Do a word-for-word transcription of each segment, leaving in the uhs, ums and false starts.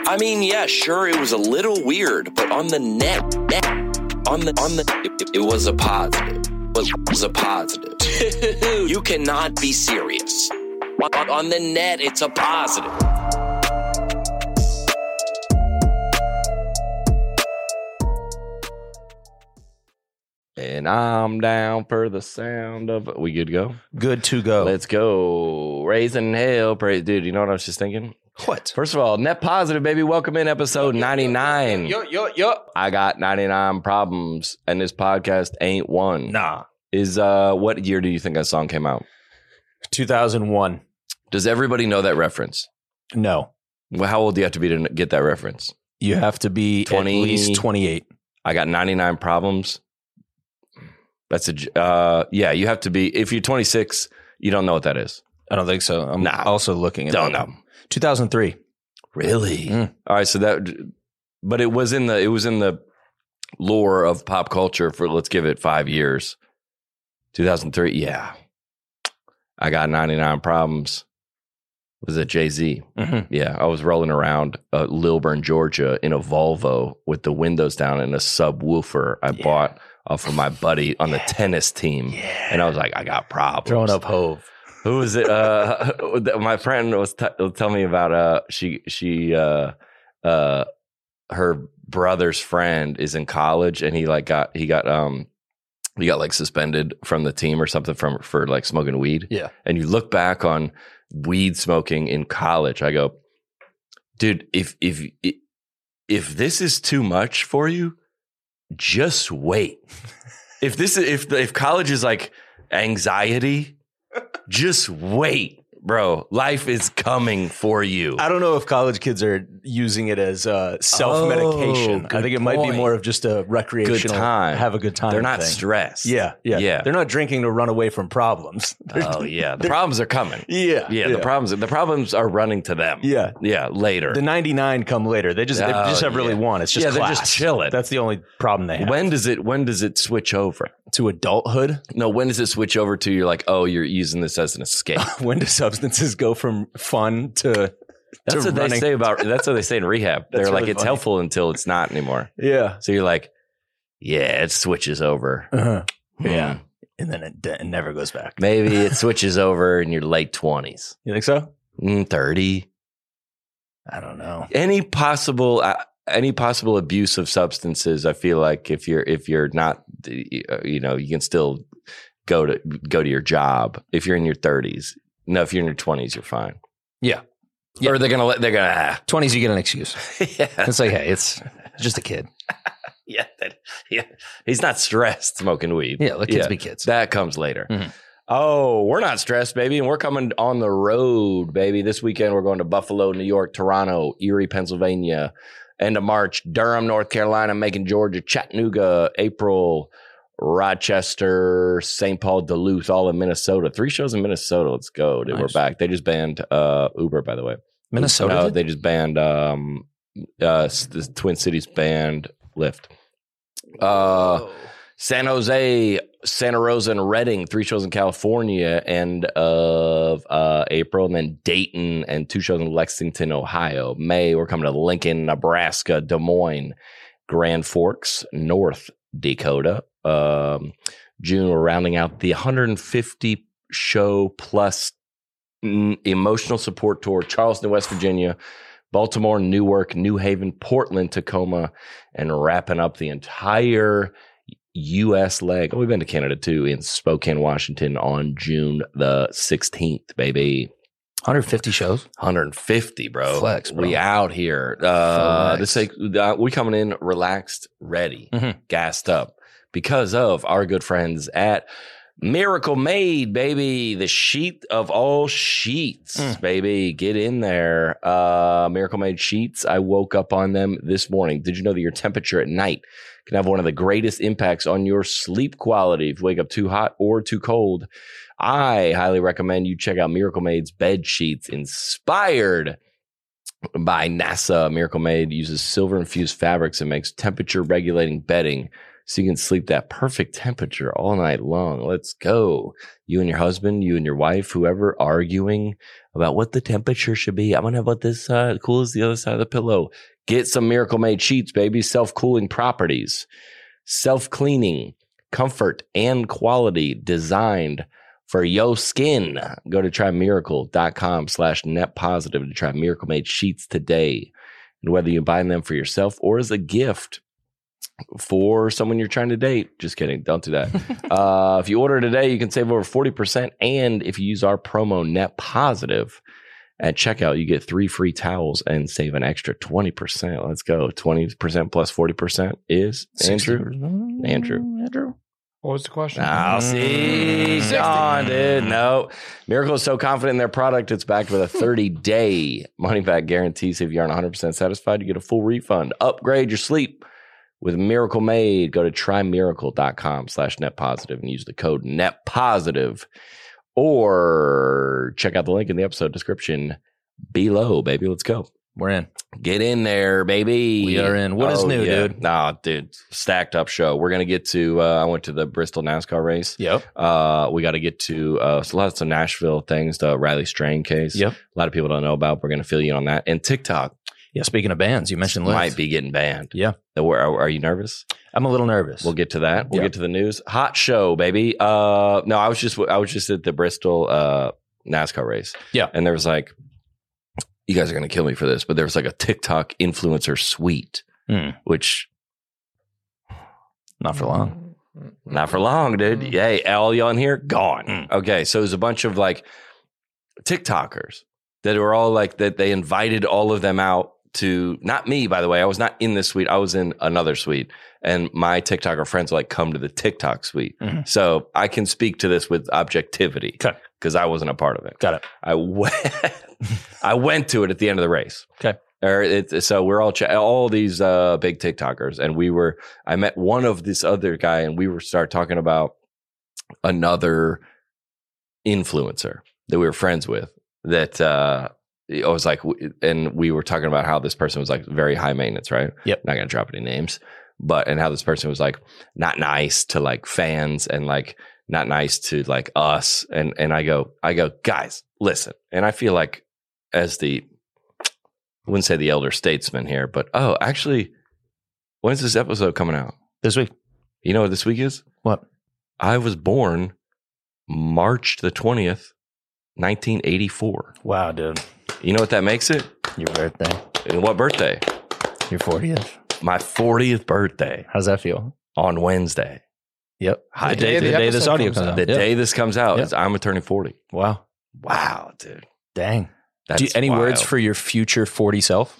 I mean, yeah, sure, it was a little weird, but on the net, net on the, on the, it, it was a positive. It was a positive. You cannot be serious. On, on the net, it's a positive. And I'm down for the sound of it. We good to go? Good to go. Let's go. Raising hell. Praise. Dude, you know what I was just thinking? What? First of all, net positive, baby. Welcome in episode ninety-nine. Yo, yo, yo. I got ninety-nine problems, and this podcast ain't one. Nah. Is, uh, what year do you think that song came out? two thousand one. Does everybody know that reference? No. Well, how old do you have to be to get that reference? You have to be twenty at least twenty-eight. I got ninety-nine problems. That's a, uh, yeah, you have to be, if you're twenty-six, you don't know what that is. I don't think so. I'm Nah. also looking at Don't that. know. two thousand three. Really? Mm. All right. So that, but it was in the, it was in the lore of pop culture for, let's give it five years. two thousand three. Yeah. I got ninety-nine problems. Was it Jay-Z? Mm-hmm. Yeah. I was rolling around uh, Lilburn, Georgia in a Volvo with the windows down and a subwoofer I Yeah. bought off of my buddy on the tennis team. Yeah. And I was like, I got problems. Throwing up Hove. Who was it? Uh, my friend was t- telling me about. Uh, she she uh, uh, her brother's friend is in college, and he like got he got um he got like suspended from the team or something from for like smoking weed. Yeah. And you look back on weed smoking in college. I go, dude, if if if this is too much for you, just wait. If this is if if college is like anxiety. Just wait, bro. Life is coming for you. I don't know if college kids are using it as uh, self-medication. Oh, I think it good might be point. more of just a recreational, Good time. have a good time. They're not thing. stressed. Yeah, yeah, Yeah. They're not drinking to run away from problems. They're- Oh yeah, the problems are coming. yeah, Yeah, the problems. The problems are running to them. Yeah. yeah. Later. The ninety-nine come later. They just they Oh, just have really yeah. one. It's just Yeah, they're class. just chilling. That's the only problem they have. when does it? When does it switch over? to adulthood, No, when does it switch over to you're like, oh, you're using this as an escape? when do substances go from fun to That's to what running? they say about. That's what they say in rehab. They're like, really it's funny. helpful until it's not anymore. Yeah, So you're like, yeah, it switches over. uh-huh. Hmm. yeah, and then it, it never goes back. Maybe it switches over in your late twenties, You think so? mm, thirty. I don't know. Any possible uh, any possible abuse of substances, I feel like if you're if you're not, uh, you know, you can still go to go to your job. If you're in your thirties, no, if you're in your twenties, you're fine. Yeah. Yeah. Or they're gonna let they're gonna ah. Twenties, you get an excuse. yeah It's like, hey, it's just a kid. yeah that, yeah. He's not stressed smoking weed. Yeah, let kids Yeah. be kids. That comes later. Mhm. Oh, we're not stressed, baby. And we're coming on the road, baby. This weekend, we're going to Buffalo, New York, Toronto, Erie, Pennsylvania. End of March, Durham, North Carolina, Macon, Georgia, Chattanooga, April, Rochester, Saint Paul, Duluth, all in Minnesota. Three shows in Minnesota. Let's go, dude. Nice. We're back. They just banned uh, Uber, by the way. Minnesota. No, did? they just banned um, uh, the Twin Cities banned Lyft. Uh, San Jose, Santa Rosa, and Redding, three shows in California, end of uh, April, and then Dayton and two shows in Lexington, Ohio. May, we're coming to Lincoln, Nebraska, Des Moines, Grand Forks, North Dakota. Um, June, we're rounding out the one hundred fifty show plus mm, emotional support tour, Charleston, West Virginia, Baltimore, Newark, New Haven, Portland, Tacoma, and wrapping up the entire U S leg. Oh, we've been to Canada too, in Spokane, Washington on June the sixteenth, baby. one hundred fifty shows. one hundred fifty, bro. Flex, bro. We out here. Uh, Flex. this like, uh, we coming in relaxed, ready, Mhm. gassed up because of our good friends at Miracle Made, baby. The sheet of all sheets, Mm. baby. Get in there. Uh, Miracle Made sheets. I woke up on them this morning. Did you know that your temperature at night can have one of the greatest impacts on your sleep quality if you wake up too hot or too cold? I highly recommend you check out Miracle Made's bed sheets, inspired by NASA. Miracle Made uses silver infused fabrics and makes temperature regulating bedding so you can sleep that perfect temperature all night long. Let's go. You and your husband, you and your wife, whoever arguing about what the temperature should be. I'm going to have what this uh, cool as the other side of the pillow. Get some Miracle Made sheets, baby. Self-cooling properties, self-cleaning, comfort, and quality designed for your skin. Go to trymiracle.com slash net positive to try Miracle Made sheets today. And whether you buy them for yourself or as a gift for someone you're trying to date, just kidding, don't do that. uh, if you order today, you can save over forty percent. And if you use our promo net positive at checkout, you get three free towels and save an extra twenty percent. Let's go. twenty percent plus forty percent is Andrew. Andrew. Andrew. What was the question? I'll see. Sean, dude. No. Miracle is so confident in their product, it's backed with a thirty-day money-back guarantee. So if you aren't one hundred percent satisfied, you get a full refund. Upgrade your sleep with Miracle Made. Go to trymiracle.com slash net positive and use the code net positive. Or check out the link in the episode description below, baby. Let's go. We're in. Get in there, baby. We are in. What is Oh, new, yeah. dude? Nah, dude. Stacked up show. We're going to get to, uh, I went to the Bristol NASCAR race. Yep. Uh, we got to get to uh, lots of Nashville things, the Riley Strain case. Yep. A lot of people don't know about. We're going to fill you in on that. And TikTok Yeah. Speaking of bands, you mentioned Lyft. might be getting banned. Yeah. Are, are, are you nervous? I'm a little nervous. We'll get to that. We'll Yeah. get to the news. Hot show, baby. Uh, no, I was just I was just at the Bristol uh, NASCAR race. Yeah. And there was like, you guys are going to kill me for this, but there was like a TikTok influencer suite, Mm. which Not for long. not for long, dude. Mm. Yay, all y'all in here gone. Mm. Okay, so it was a bunch of like TikTokers that were all like that. They invited all of them out to, not me, by the way. I was not in this suite. I was in another suite, and my TikToker friends like come to the TikTok suite. Mhm. So I can speak to this with objectivity Okay. because I wasn't a part of it. Got it. I went, I went to it at the end of the race. Okay. Or it, so we're all ch- all these uh, big TikTokers, and we were. I met one of this other guy, and we were start talking about another influencer that we were friends with. That uh, I was like, and we were talking about how this person was like very high maintenance, right? Yep. Not gonna drop any names, but and how this person was like not nice to like fans and like not nice to like us, and and I go, I go, guys, listen, and I feel like as the I wouldn't say the elder statesman here, but oh, actually, when's this episode coming out? This week. You know what this week is? What? I was born March the twentieth, nineteen eighty-four. Wow, dude. You know what that makes it? Your birthday. And what birthday? Your fortieth. My fortieth birthday How's that feel? on Wednesday. Yep. Hi, the day, David. the day this episode audio comes comes out. out. The Yeah. day this comes out, Yeah. is I'm turning forty. Wow. Wow, dude. Dang. That's Do you, any words wild. for your future forty self?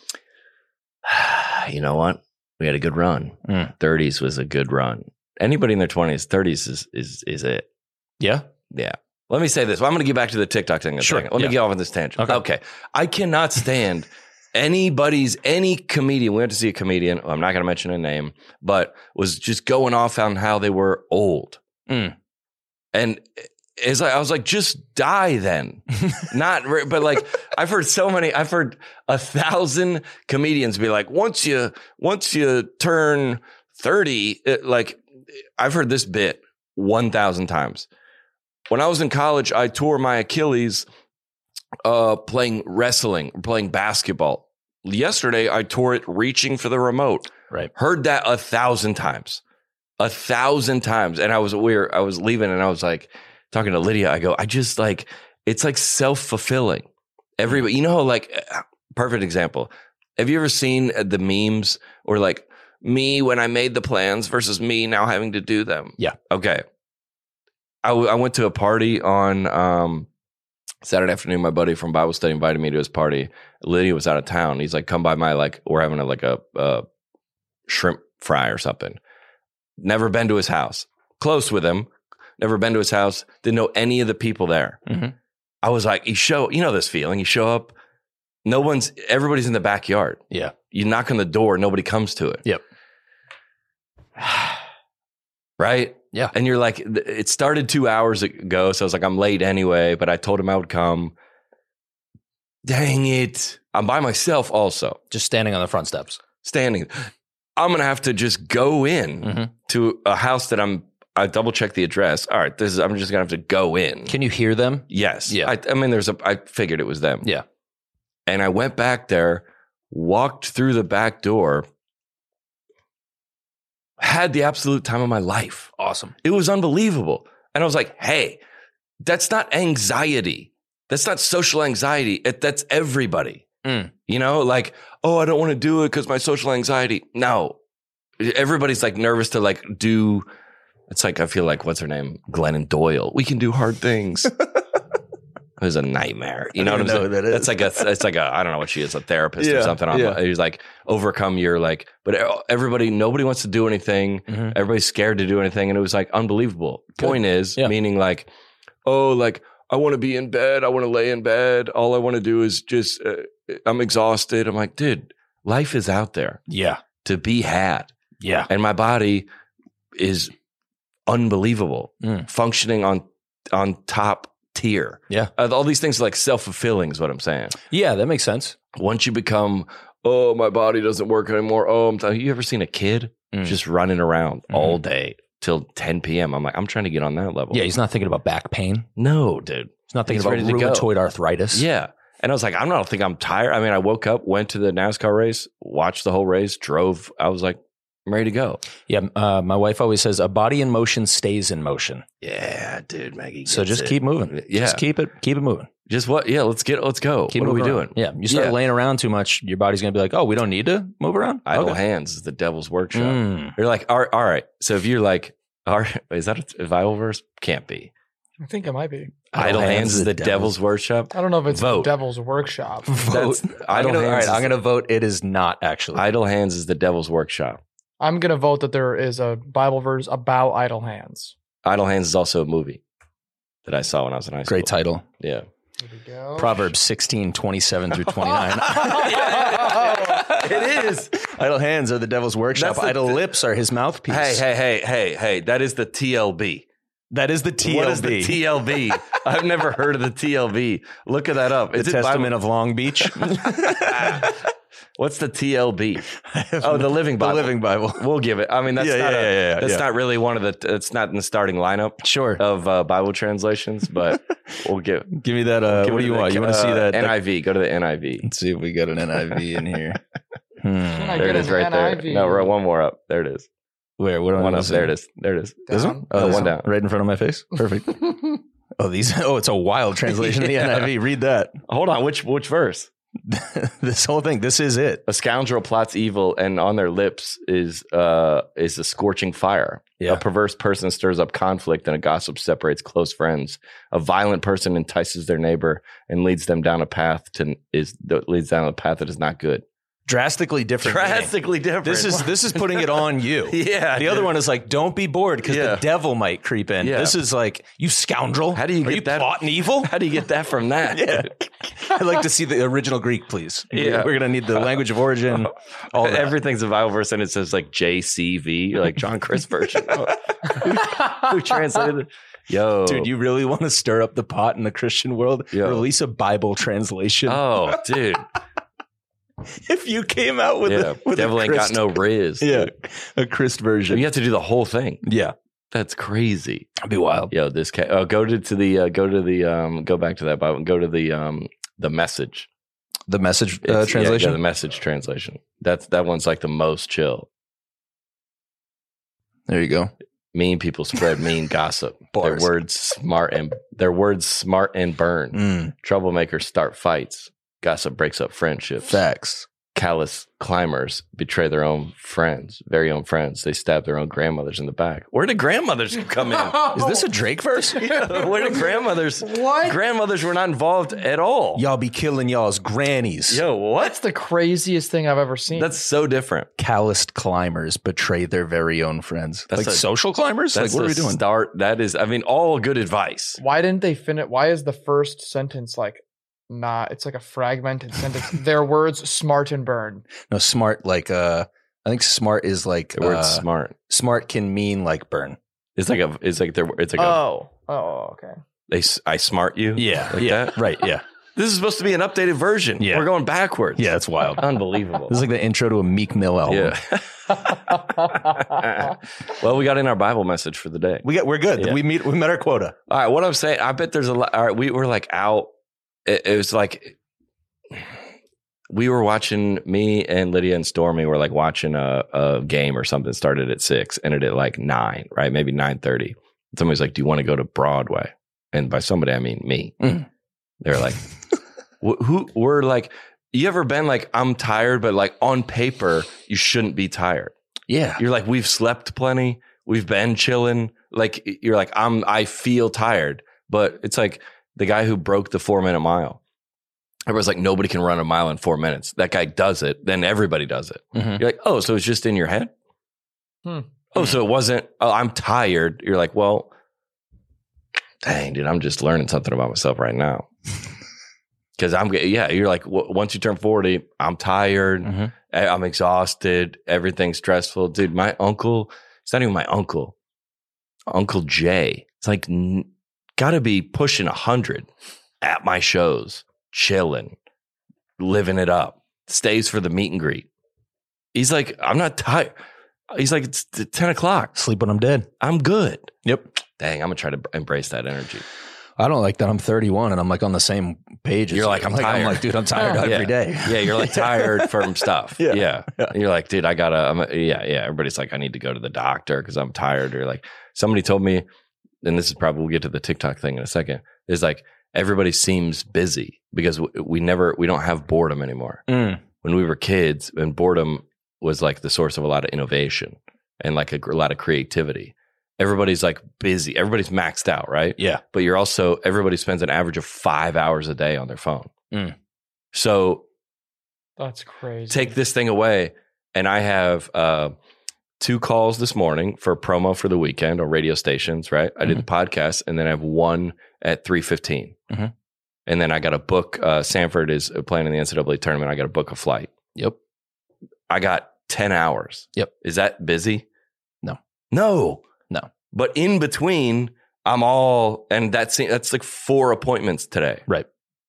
You know what? We had a good run. Mm. thirties was a good run. Anybody in their twenties, thirties is is is it. Yeah. Yeah. Let me say this. Well, I'm going to get back to the TikTok thing in a Sure. second. Let Yeah. me get off on this tangent. Okay. Okay. I cannot stand anybody's, any comedian. We went to see a comedian. I'm not going to mention a name, but was just going off on how they were old. Mm. And it's like, I was like, just die then. Not, re- but like, I've heard so many, I've heard a thousand comedians be like, once you, once you turn thirty, it, like, I've heard this bit one thousand times. When I was in college, I tore my Achilles uh, playing wrestling, playing basketball. Yesterday, I tore it reaching for the remote. Right. Heard that a thousand times, a thousand times. And I was we were, I was leaving, and I was like talking to Lydia. I go, I just like it's like self fulfilling. Everybody, you know, like perfect example. Have you ever seen the memes or like me when I made the plans versus me now having to do them? Yeah. Okay. I, w- I went to a party on um, Saturday afternoon. My buddy from Bible study invited me to his party. Lydia was out of town. He's like, come by my, like, we're having a, like a, a shrimp fry or something. Never been to his house. Close with him. Never been to his house. Didn't know any of the people there. Mm-hmm. I was like, you show, you know this feeling. You show up. No one's, everybody's in the backyard. Yeah. You knock on the door. Nobody comes to it. Yep. Right? Yeah. And you're like, it started two hours ago. So I was like, I'm late anyway, but I told him I would come. Dang it. I'm by myself also. Just standing on the front steps. Standing. I'm going to have to just go in Mhm. to a house that I'm, I double check the address. All right, this is, I'm just going to have to go in. Can you hear them? Yes. Yeah. I, I mean, there's a, I figured it was them. Yeah. And I went back there, walked through the back door, had the absolute time of my life. Awesome. It was unbelievable. And I was like, hey, that's not anxiety. That's not social anxiety. It, that's everybody. Mm. You know, like, oh, I don't want to do it because my social anxiety. No, everybody's like nervous to like do. It's like, I feel like, what's her name? Glennon Doyle. We can do hard things. It was a nightmare. You know what I'm saying? That is. That's like a, it's like a, I don't know what she is, a therapist Yeah, or something. yeah. He's like, overcome your like, but everybody, nobody wants to do anything. Mhm. Everybody's scared to do anything. And it was like unbelievable. Good. Point is, Yeah. meaning like, oh, like, I want to be in bed. I want to lay in bed. All I want to do is just, uh, I'm exhausted. I'm like, dude, life is out there Yeah. to be had. Yeah. And my body is unbelievable, Mm. functioning on, on top tier. Yeah. Uh, all these things are like self-fulfilling is what I'm saying. Yeah, that makes sense. Once you become, oh, my body doesn't work anymore. Oh, I'm t-. You ever seen a kid Mm. just running around Mhm. all day till ten p.m.? I'm like, I'm trying to get on that level. Yeah, he's not thinking about back pain. No, dude. He's not thinking He's about ready to go. rheumatoid arthritis. Yeah. And I was like, I don't think I'm tired. I mean, I woke up, went to the NASCAR race, watched the whole race, drove. I was like, I'm ready to go. Yeah. Uh, my wife always says a body in motion stays in motion. Yeah, dude, Maggie. So gets just it. keep moving. Yeah. Just keep it, keep it moving. Just what? Yeah, let's get, let's go. Keep what are we moving doing? around. Yeah. You start Yeah. laying around too much, your body's going to be like, oh, we don't need to move around. Idle Okay. hands is the devil's workshop. Mm. You're like, all right, all right. So if you're like, all right, is that a Bible verse? Can't be. I think it might be. Idle, hands, is the devil's, workshop. I don't know if it's Vote. the devil's workshop. Vote. That's- I'm idle gonna, all hands right, is- I'm going to vote. It is not actually. Idle hands is the devil's workshop. I'm gonna vote that there is a Bible verse about idle hands. Idle hands is also a movie that I saw when I was in high school. Great title. Yeah. Here we go. Proverbs sixteen, twenty-seven through twenty-nine. It is. Idle hands are the devil's workshop. That's the- Idle lips are his mouthpiece. Hey, hey, hey, hey, hey. That is the T L B. That is the T L B. What is the T L B? I've never heard of the T L B. Look at that up. The Is it Testament Bible- of Long Beach. What's the T L B? Oh, the Living Bible. The Living Bible. We'll give it. I mean, that's Yeah, not yeah, a, yeah, yeah, that's yeah. not really one of the. It's not in the starting lineup Sure. of uh, Bible translations, but we'll give. Give me that. Uh, give what it do you the, want? You want to uh, see that? N I V? Go to the N I V. Let's see if we got an N I V in here. Hmm. I There it get is, an right there. N I V? No, right, one more up. There it is. Where? What do I One wanna up. see? There it is. There it is. This Down. one? Oh, No, this one down. Right in front of my face. Perfect. Oh, these. Oh, it's a wild translation of the Yeah. N I V. Read that. Hold on. Which which verse? This whole thing. This is it. A scoundrel plots evil, and on their lips is uh is a scorching fire. Yeah. A perverse person stirs up conflict, and a gossip separates close friends. A violent person entices their neighbor and leads them down a path to is that leads down a path that is not good. Drastically different. meaning. Drastically different. This is this is putting it on you. yeah. The other dude. one is like, don't be bored because Yeah. the devil might creep in. Yeah. This is like, you scoundrel. How do you Are get you that- plotting evil? How do you get that from that? Yeah. I'd like to see the original Greek, please. Yeah. We're going to need the language of origin. All that. Everything's a Bible verse, and it says like J C V, like John Chris version. who, who translated it? Yo, Dude, you really want to stir up the pot in the Christian world? Yo. Release a Bible translation. Oh, dude. If you came out with, Yeah. a, with Devil a ain't got Christ, no riz. yeah, dude. a Christ version. You have to do the whole thing. Yeah, That's crazy. that'd be wild. Yo, this cat. Oh, go to, to the uh, go to the um go back to that Bible. Go to the um the message The message uh, It's- yeah, translation. Yeah, the message translation. That's that one's like the most chill. There you go. Mean people spread mean gossip. Bars. Their words smart and their words smart and burn. Mm, Troublemakers start fights. Gossip breaks up friendships. facts. Callous climbers betray their own friends, very own friends. They stab their own grandmothers in the back. Where did grandmothers come in? Is this a Drake verse? Where did grandmothers? What? Grandmothers were not involved at all. Y'all be killing y'all's grannies. Yo, what? That's the craziest thing I've ever seen. That's so different. Calloused climbers betray their very own friends. That's like a- social climbers? That's Like, what are the we doing? Start. That is, I mean, all good advice. why didn't they finish? Why is the first sentence like not? It's like a fragmented sentence. Their words smart and burn. No, smart, like, uh, I think smart is like, The word uh, smart. smart can mean like burn. It's like a. It's like their. It's like a. Oh, oh, okay. They. s- I smart you. Yeah. Like yeah. that? Right. Yeah. This is supposed to be an updated version. Yeah. We're going backwards. Yeah, it's wild. Unbelievable. This is like the intro to a Meek Mill album. Yeah. Well, we got in our Bible message for the day. We got, we're good. Yeah. We meet. We met our quota. All right. What I'm saying, I bet there's a lot. All right. We were like out. It, it was like we were watching, me and Lydia and Stormy were like watching a, a game or something. Started at six, ended at like nine, right? Maybe nine thirty. Somebody's like, do you want to go to Broadway? And by somebody, I mean me. Mm. They're like, wh- who we're like, you ever been like, I'm tired, but like on paper, you shouldn't be tired. Yeah. You're like, we've slept plenty. We've been chilling. Like, you're like, I'm, I feel tired, but it's like the guy who broke the four minute mile. Everyone's like, nobody can run a mile in four minutes. That guy does it. Then everybody does it. Mhm. You're like, oh, so it's just in your head. Hmm. Oh, so it wasn't, oh, I'm tired. You're like, well, dang, dude, I'm just learning something about myself right now. Because I'm, yeah, you're like, w- once you turn forty, I'm tired. Mhm. I- I'm exhausted. Everything's stressful. Dude, my uncle, it's not even my uncle, Uncle Jay. It's like, n- gotta be pushing one hundred at my shows, chilling, living it up, stays for the meet and greet. He's like, I'm not tired. He's like, it's ten o'clock. Sleep when I'm dead. I'm good. Yep. Dang, I'm gonna try to embrace that energy. I don't like that. I'm thirty-one and I'm like on the same page. as You're you. like, I'm I'm tired. like, dude, I'm tired Yeah. every day. Yeah, you're like tired from stuff. Yeah. Yeah. Yeah. And you're like, dude, I gotta, I'm, yeah, yeah. Everybody's like, I need to go to the doctor because I'm tired. Or like, somebody told me, and this is probably, we'll get to the TikTok thing in a second, is like, everybody seems busy because we, we never, we don't have boredom anymore. Mm. When we were kids, and boredom was like the source of a lot of innovation and like a, a lot of creativity. Everybody's like busy. Everybody's maxed out, right? Yeah. But you're also, everybody spends an average of five hours a day on their phone. Mm. So That's crazy. take this thing away. And I have uh, two calls this morning for promo for the weekend on radio stations, right? I did the podcast, and then I have one at three fifteen. Mhm. And then I got to book, uh, Sanford is playing in the N C double A tournament. I got to book a flight. Yep. I got ten hours. Yep. Is that busy? No. No. No. But in between, I'm all, and that's, that's like four appointments today. Right.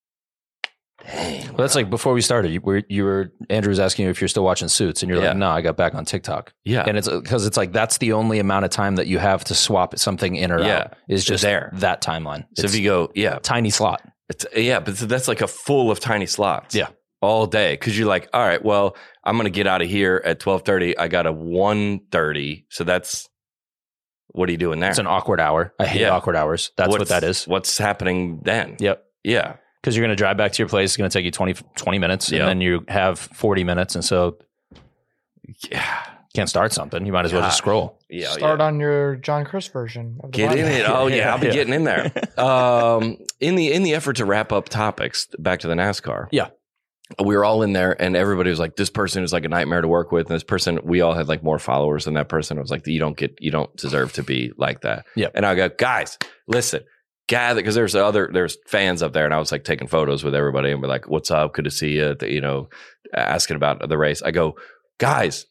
Dang. Well, that's like before we started. You were, you were Andrew was asking you if you're still watching Suits, and you're Yeah. like, no, I got back on TikTok. Yeah. And it's because it's like that's the only amount of time that you have to swap something in or Yeah. out is just There. that timeline. So It's if you go, yeah, tiny slot. it's, yeah, but that's like a full of tiny slots. Yeah. All day. Cause you're like, all right, well, I'm going to get out of here at twelve thirty. I got a one thirty. So that's, what are you doing there? It's an awkward hour. I hate Yeah. awkward hours. That's what What's- that is. What's happening then? Yep. Yeah. Because you're going to drive back to your place. It's going to take you twenty, twenty minutes, Yep. and then you have forty minutes. And so Yeah. can't start something. You might as well just God. scroll. Yeah. Start yeah. on your John Chris version. Of the Get in Bible. it. Oh yeah, I'll be Yeah. getting in there. Um, in the in the effort to wrap up topics, back to the NASCAR. Yeah. We were all in there, and everybody was like, "This person is like a nightmare to work with." And this person, we all had like more followers than that person. I was like, "You don't get, you don't deserve to be like that." Yeah. And I go, "Guys, listen, gather," because there's other there's fans up there, and I was like taking photos with everybody, and we're like, "What's up? Good to see you." You know, asking about the race. I go, "Guys,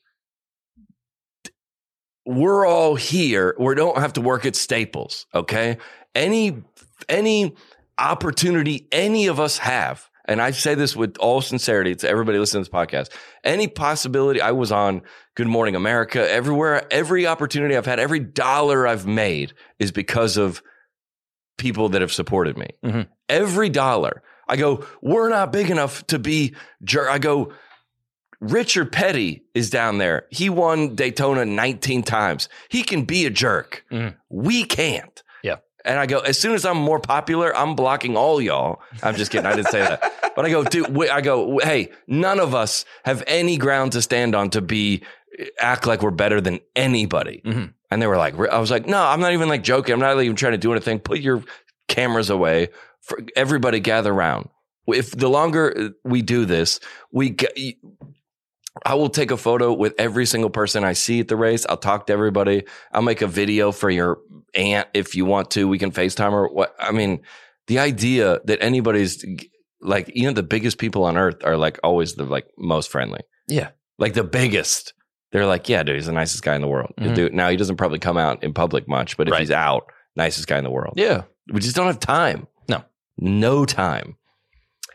we're all here. We don't have to work at Staples, okay? Any any opportunity any of us have." And I say this with all sincerity to everybody listening to this podcast. Any possibility, I was on Good Morning America, everywhere, every opportunity I've had, every dollar I've made is because of people that have supported me. Mhm. Every dollar. I go, we're not big enough to be jer- I go, Richard Petty is down there. He won Daytona nineteen times. He can be a jerk. Mhm. We can't. Yeah. And I go, as soon as I'm more popular, I'm blocking all y'all. I'm just kidding. I didn't say that. But I go, dude, we, I go, hey, none of us have any ground to stand on to be, act like we're better than anybody. Mhm. And they were like, I was like, no, I'm not even like joking. I'm not even trying to do anything. Put your cameras away. For everybody gather around. If the longer we do this, we get, I will take a photo with every single person I see at the race. I'll talk to everybody. I'll make a video for your aunt if you want to. We can FaceTime her. What I mean, the idea that anybody's like, you know, the biggest people on earth are like always the like most friendly. Yeah. Like the biggest. They're like, yeah, dude, he's the nicest guy in the world. Mhm. Dude, now he doesn't probably come out in public much, but if Right. he's out, nicest guy in the world. Yeah. We just don't have time. No. No time.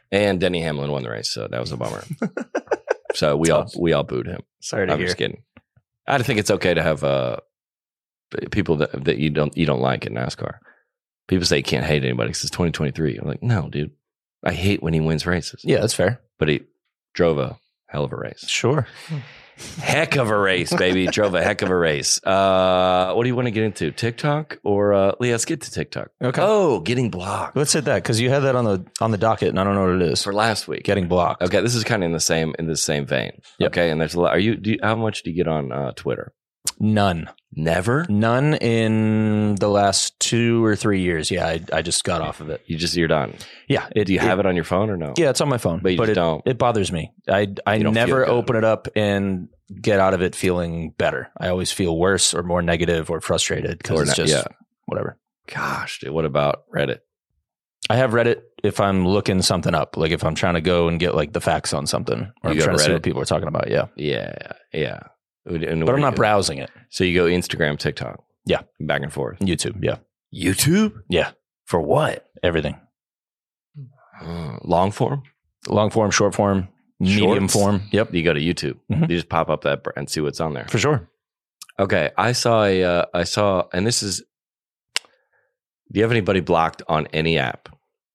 And Denny Hamlin won the race, so that was a bummer. So we all we all booed him. Sorry to I'm hear. just kidding. I think it's okay to have uh, people that that you don't you don't like in NASCAR. People say you can't hate anybody because it's twenty twenty-three. I'm like, no, dude. I hate when he wins races. Yeah, that's fair. But he drove a hell of a race. Sure. Heck of a race, baby. Drove a heck of a race. Uh, what do you want to get into? TikTok or uh, Lee? Let's get to TikTok. Okay. Oh, getting blocked Let's hit that because you had that on the on the docket, and I don't know what it is. for last week. Getting blocked. Okay, this is kind of in the same in the same vein. Yep. Okay, and there's a lot. Are you? Do you, how much do you get on uh, Twitter? None. Never. None in the last two or three years. Yeah, I, I just got off of it. You just you're done. Yeah. It, Do you have it on your phone or no? Yeah, it's on my phone. But you just it, don't. It bothers me. I, I You don't never feel good. open it up and get out of it feeling better. I always feel worse or more negative or frustrated because Or it's not- just yeah. whatever. Gosh, dude. What about Reddit? I have Reddit if I'm looking something up, like if I'm trying to go and get like the facts on something, or You I'm go trying to see Reddit? what people are talking about. Yeah, Yeah, yeah. And but I'm not browsing it. So you go Instagram, TikTok. Yeah. Back and forth. YouTube. Yeah, YouTube? yeah, For what? everything. Uh, long form? Long form, short form, medium Shorts? form. Yep, You go to YouTube. Mhm. You just pop up that br- and see what's on there. for sure. Okay, I saw a. Uh, I saw, and this is. Do you have anybody blocked on any app,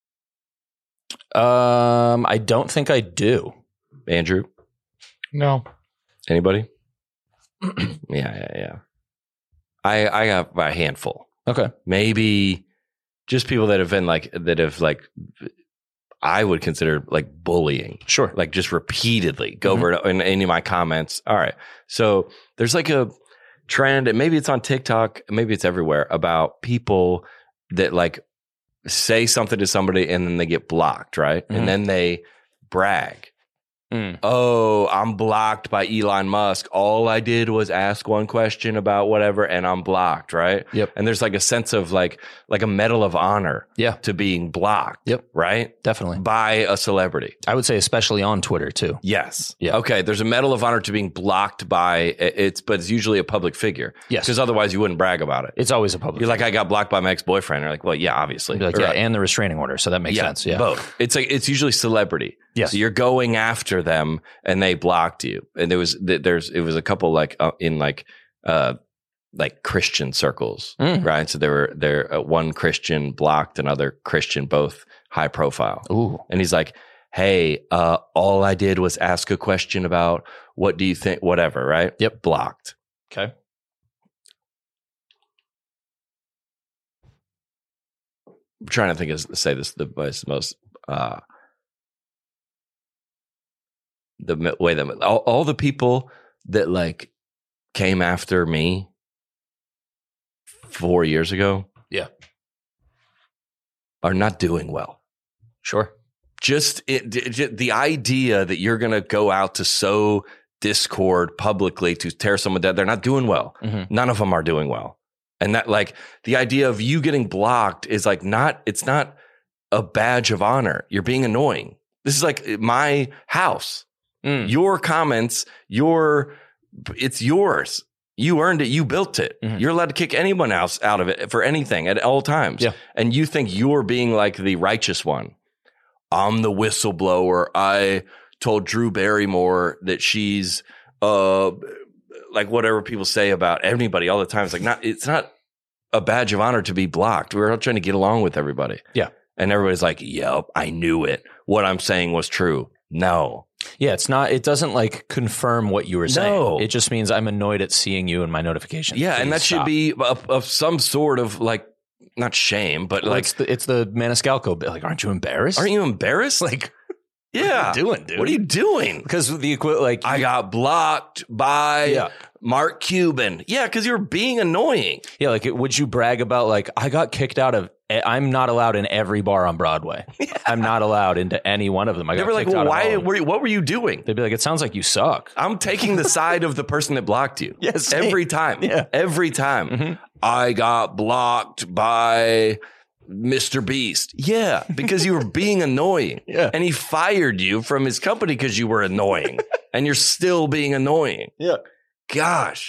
Um, I don't think I do. Andrew? No. Anybody? yeah, yeah, yeah. I I have a handful. Okay. Maybe just people that have been like that have like I would consider like bullying. Sure. Like just repeatedly go Mhm. over it in any of my comments. All right. So there's like a trend, and maybe it's on TikTok, maybe it's everywhere, about people that like say something to somebody and then they get blocked, right? Mhm. And then they brag. Mm. Oh, I'm blocked by Elon Musk. All I did was ask one question about whatever and I'm blocked, right? Yep. And there's like a sense of like like a medal of honor Yeah, to being blocked. Yep. Right? definitely. By a celebrity. I would say especially on Twitter too. Yes. Yeah. Okay. There's a medal of honor to being blocked by it's, but it's usually a public figure. Yes. Because otherwise you wouldn't brag about it. It's always a public. You're like, I got blocked by my ex-boyfriend. You're like, well, yeah, obviously. You're like, Or yeah, like, and the restraining order, so that makes sense. Yeah, both. It's like it's usually celebrity. Yes. So you're going after them, and they blocked you. And there was there's it was a couple like uh, in like uh like Christian circles, Mm. right? So there were there uh, one Christian blocked another Christian, both high profile. Ooh. And he's like, "Hey, uh, all I did was ask a question about what do you think, whatever, right? Yep. Blocked." Okay. I'm trying to think of say this the most most uh the m- way that all, all the people that like came after me four years ago, Yeah. are not doing well. Sure. Just it, j- the idea that you're going to go out to sow discord publicly to tear someone down, they're not doing well. Mhm. None of them are doing well. And that like the idea of you getting blocked is like not, it's not a badge of honor. You're being annoying. This is like my house. Mm. Your comments, your, it's yours. You earned it. You built it. Mhm. You're allowed to kick anyone else out of it for anything at all times. Yeah. And you think you're being like the righteous one. I'm the whistleblower. I told Drew Barrymore that she's, uh, like whatever people say about anybody all the time. It's like not, it's not a badge of honor to be blocked. We're all trying to get along with everybody. Yeah. And everybody's like, yep, I knew it. What I'm saying was true. No. Yeah, it's not. It doesn't like confirm what you were saying. No. It just means I'm annoyed at seeing you in my notifications. Yeah. Please And that stop. should be of, of some sort of like, not shame, but Well, like, it's the it's the Maniscalco bit. Like, aren't you embarrassed? aren't you embarrassed? like? yeah. What are you doing, dude? What are you doing? Because the equi- like I got blocked by Yeah. Mark Cuban. Yeah, because you're being annoying. yeah, like would you brag about like I got kicked out of? I'm not allowed in every bar on Broadway. I'm not allowed into any one of them. I They got were like, kicked well, out of all why? of them. Were you, what were you doing? They'd be like, it sounds like you suck. I'm taking the side of the person that blocked you. Yeah, same. Every time. Yeah. Every time. Mhm. I got blocked by Mister Beast. Yeah, because you were being annoying. Yeah. And he fired you from his company because you were annoying. And you're still being annoying. Yeah. Gosh.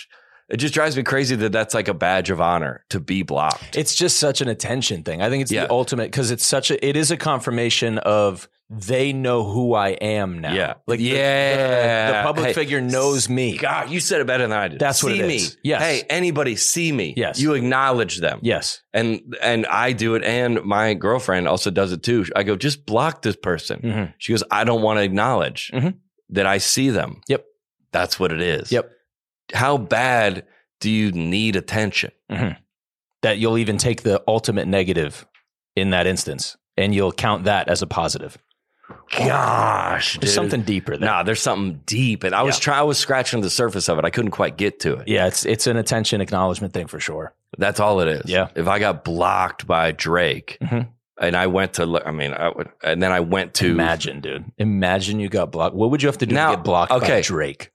It just drives me crazy that that's like a badge of honor to be blocked. It's just such an attention thing. I think it's Yeah. the ultimate because it's such a. It is a confirmation of they know who I am now. Yeah. like the- Yeah. the, the public Hey, figure knows me. God, you said it better than I did. That's what see it me. is. Yes. Hey, anybody see me? Yes. You acknowledge them. Yes. And and I do it, and my girlfriend also does it too. I go, just block this person. Mhm. She goes, I don't want to acknowledge Mhm. that I see them. Yep. That's what it is. Yep. How bad do you need attention? That you'll even take the ultimate negative in that instance, and you'll count that as a positive. Gosh, There's dude. something deeper there. Nah, there's something deep, and I was Yeah. trying. I was scratching the surface of it. I couldn't quite get to it. Yeah, it's it's an attention acknowledgement thing for sure. That's all it is. Yeah. If I got blocked by Drake, Mhm. and I went to, look- I mean, I would, and then I went to Imagine, dude. Imagine you got blocked. What would you have to do Now- to get blocked by okay. Drake?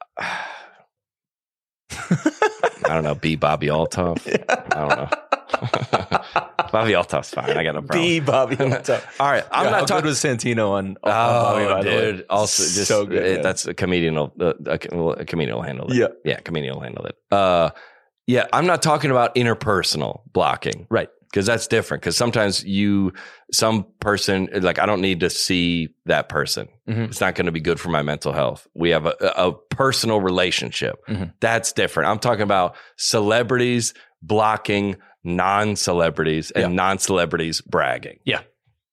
I don't know, be Bobby Altoff. I don't know. Bobby Altoff's fine. I got no problem. Be Bobby. All right, I'm How not good talking. was Santino on, on Oh, Bobby, by the way? dude! Also, just so good. it- man. that's a comedian. Will, uh, a, well, a comedian will handle it. Yeah. yeah, comedian will handle it. Uh, yeah, I'm not talking about interpersonal blocking, right. Because that's different. Because sometimes you, some person, like I don't need to see that person. Mhm. It's not going to be good for my mental health. We have a, a personal relationship. Mhm. That's different. I'm talking about celebrities blocking non-celebrities and Yeah. non-celebrities bragging. Yeah.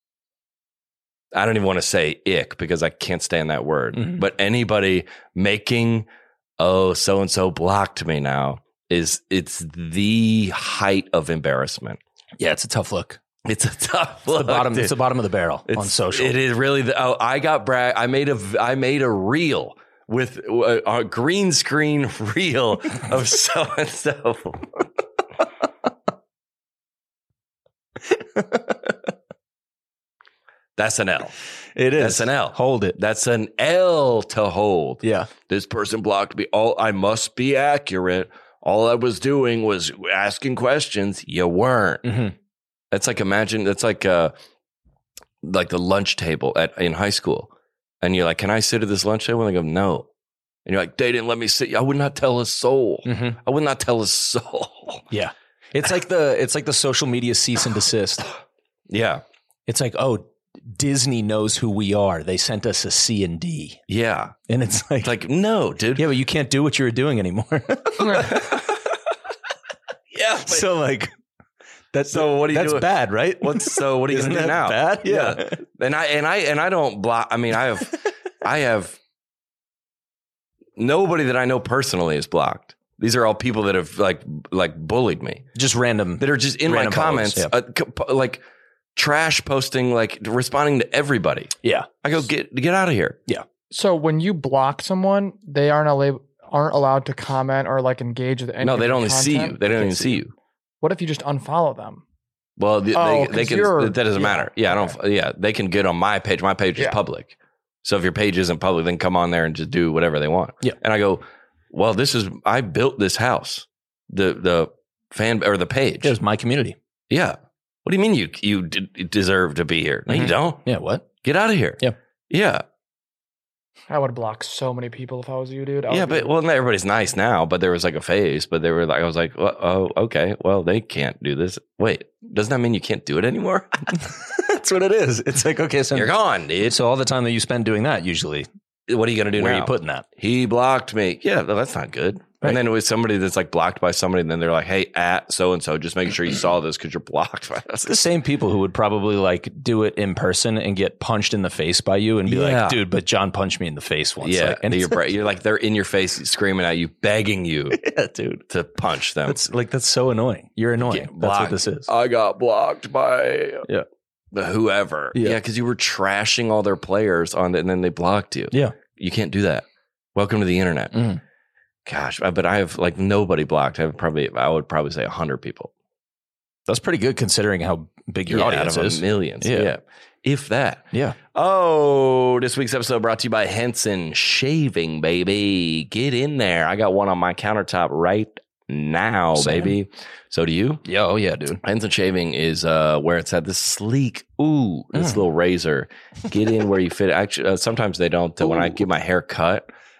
I don't even want to say ick because I can't stand that word. Mhm. But anybody making, oh, so and so blocked me now is it's the height of embarrassment. Yeah, it's a tough look. It's a tough It's the look, bottom. dude. It's the bottom of the barrel on It's- social. It is really the. Oh, I got brag. I made a. I made a reel with a, a green screen reel of so and so. That's an L. It is. That's an L. Hold it. That's an L to hold. Yeah. This person blocked me. All I must be accurate. All I was doing was asking questions. You weren't. Mhm. That's like imagine. That's like uh, like the lunch table at in high school, and you're like, "Can I sit at this lunch table?" And they go, "No." And you're like, "They didn't let me sit." I would not tell a soul. Mhm. I would not tell a soul. Yeah. It's like the it's like the social media cease and desist. Yeah, It's like, oh, Disney knows who we are. They sent us a C and D. yeah. And it's like, It's like no, dude. yeah, but you can't do what you were doing anymore. Yeah. but- so like that's So what do you that's do? bad, right? What's so? What are you Isn't gonna do that now? bad? Yeah. And I and I and I don't block. I mean, I have, I have nobody that I know personally is blocked. These are all people that have like like bullied me, Just random. that are just in my Random followers, comments, yeah. uh, co- like trash posting, like responding to everybody. Yeah. I go get get out of here. So when you block someone, they aren't allowed aren't allowed to comment or like engage with any. No, of they your don't only see you. content? They don't Can't even see see you. What if you just unfollow them? Well, they, Oh, they, they 'cause can. you're- That doesn't yeah, matter. Yeah, I don't. Yeah, they can get on my page. My page is Yeah. public. So if your page isn't public, then come on there and just do whatever they want. Yeah. And I go, well, this is I built this house, the the fan or the page. It was my community. Yeah. What do you mean you you d- deserve to be here? No, you Mhm. don't. Yeah. What? Get out of here. Yeah. Yeah. I would block so many people if I was you, dude. I Yeah, would be- but well, not everybody's nice now. But there was like a phase. But they were like, I was like, well, oh, okay. Well, they can't do this. Wait, doesn't that mean you can't do it anymore? That's what it is. It's like, okay, so You're gone, dude. so all the time that you spend doing that, usually, What are you gonna do where now? are you putting that? He blocked me. Yeah, no, that's not good. Right. And then it was somebody that's like blocked by somebody, and then they're like, "Hey, at so and so, just making sure you saw this because you're blocked by us." It's the same people who would probably like do it in person and get punched in the face by you and be Yeah. like, dude, but John punched me in the face once. Yeah, Like, and and you're, it's- bra- you're like they're in your face, screaming at you, begging you yeah, dude. to punch them. That's like, that's so annoying. You're annoying. Get That's what blocked. this is. I got blocked by Yeah. the whoever. Yeah. Yeah, because you were trashing all their players on it, and then they blocked you. Yeah. You can't do that. Welcome to the internet. Mhm. Gosh, but I have like nobody blocked. I have probably, I would probably say a hundred people. That's pretty good considering how big your Yeah, audience out of is. a million. Yeah. Yeah. If that. Yeah. Oh, this week's episode brought to you by Henson Shaving, baby. Get in there. I got one on my countertop right now, Same. baby. So do you? Yeah. Oh, yeah, dude. Henson Shaving is uh, where it's at. This sleek, ooh, this Mm. little razor. Get in where you fit. Actually, uh, sometimes they don't. Uh, when I get my hair cut,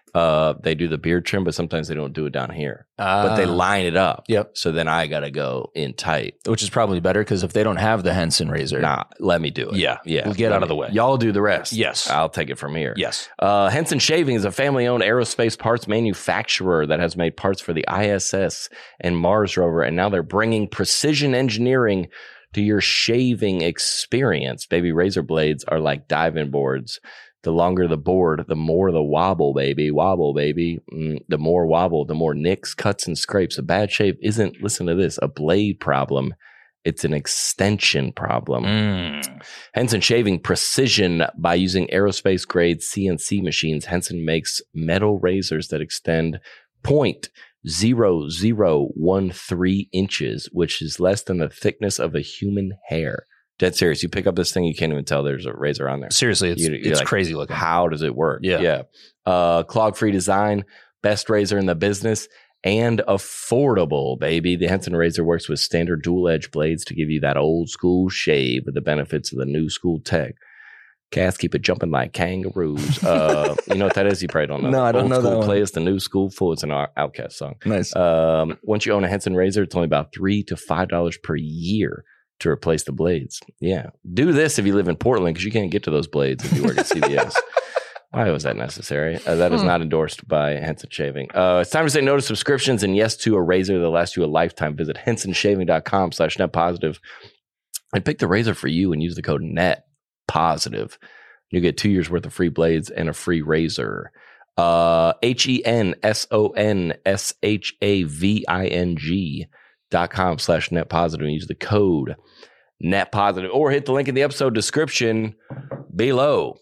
Uh, they do the beard trim, but sometimes they don't do it down here. Uh, But they line it up. Yep. So then I got to go in tight. which is probably better because if they don't have the Henson razor, Nah, let me do it. Yeah. Yeah. We'll get let out of me- the way. Y'all do the rest. Yes. I'll take it from here. yes, Uh, Henson Shaving is a family-owned aerospace parts manufacturer that has made parts for the I S S and Mars rover, and now they're bringing precision engineering to your shaving experience. Baby, razor blades are like diving boards. The longer the board, the more the wobble, baby. Wobble, baby. Mm, the more wobble, the more nicks, cuts, and scrapes. A bad shave isn't, listen to this, a blade problem. It's an extension problem. Mm. Henson Shaving precision by using aerospace grade C N C machines. Henson makes metal razors that extend zero point zero zero one three inches, which is less than the thickness of a human hair. Dead serious. You pick up this thing, you can't even tell there's a razor on there. Seriously, it's You- you're it's like, crazy looking. How does it work? Yeah. Yeah. Uh, clog-free design, best razor in the business, and affordable, baby. The Henson razor works with standard dual-edge blades to give you that old school shave with the benefits of the new school tech. Cats keep it jumping like kangaroos. Uh, you know what that is? You probably don't know. No, I don't old know that school one. Play is the new school fool. It's an Out- Outcast song. Nice. Um, once you own a Henson razor, it's only about three to five dollars per year to replace the blades. Yeah, do this if you live in Portland because you can't get to those blades if you work at C V S. Why was that necessary? Uh, that is Hmm. not endorsed by Henson Shaving. Uh, it's time to say no to subscriptions and yes to a razor that lasts you a lifetime. Visit henson shaving dot com slash net positive and pick the razor for you and use the code net positive. You get two years worth of free blades and a free razor. Uh, H E N S O N S H A V I N G dot com slash net positive and use the code net positive or hit the link in the episode description below.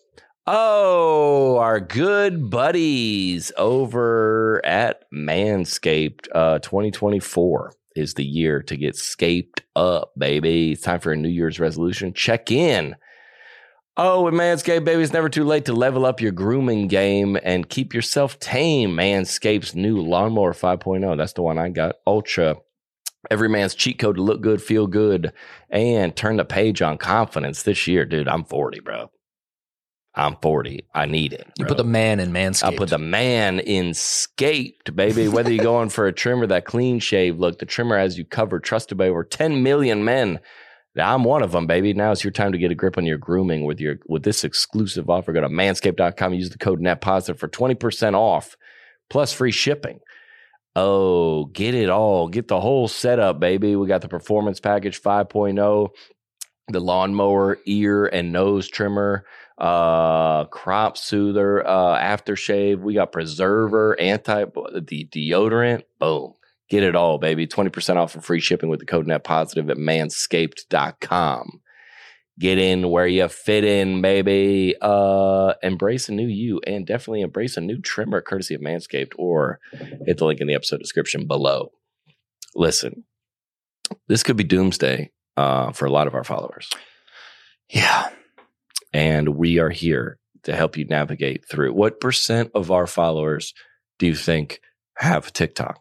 Oh, our good buddies over at Manscaped. Uh, twenty twenty-four is the year to get scaped up, baby. It's time for a New Year's resolution. Check in. Oh, with Manscaped, baby, it's never too late to level up your grooming game and keep yourself tame. Manscaped's new Lawnmower five point oh. That's the one I got. Ultra. Every man's cheat code to look good, feel good, and turn the page on confidence this year. Dude, I'm forty, bro. I'm forty. I need it. You bro. put the man in Manscaped. I put the man in scaped, baby. Whether you're going for a trimmer, that clean shave look, the trimmer has you covered, trusted by over ten million men. I'm one of them, baby. Now it's your time to get a grip on your grooming with your with this exclusive offer. Go to manscaped dot com. Use the code NETPOSITIVE for twenty percent off plus free shipping. Oh, get it all. Get the whole setup, baby. We got the Performance Package five point oh, the Lawnmower ear and nose trimmer, uh, crop soother, uh, aftershave. We got preserver, anti, the deodorant. Boom. Get it all, baby. twenty percent off and free shipping with the code NETPOSITIVE at manscaped dot com. Get in where you fit in, baby. Uh, embrace a new you and definitely embrace a new trimmer courtesy of Manscaped or hit the link in the episode description below. Listen, this could be doomsday uh, for a lot of our followers. Yeah. And we are here to help you navigate through. What percent of our followers do you think have TikTok?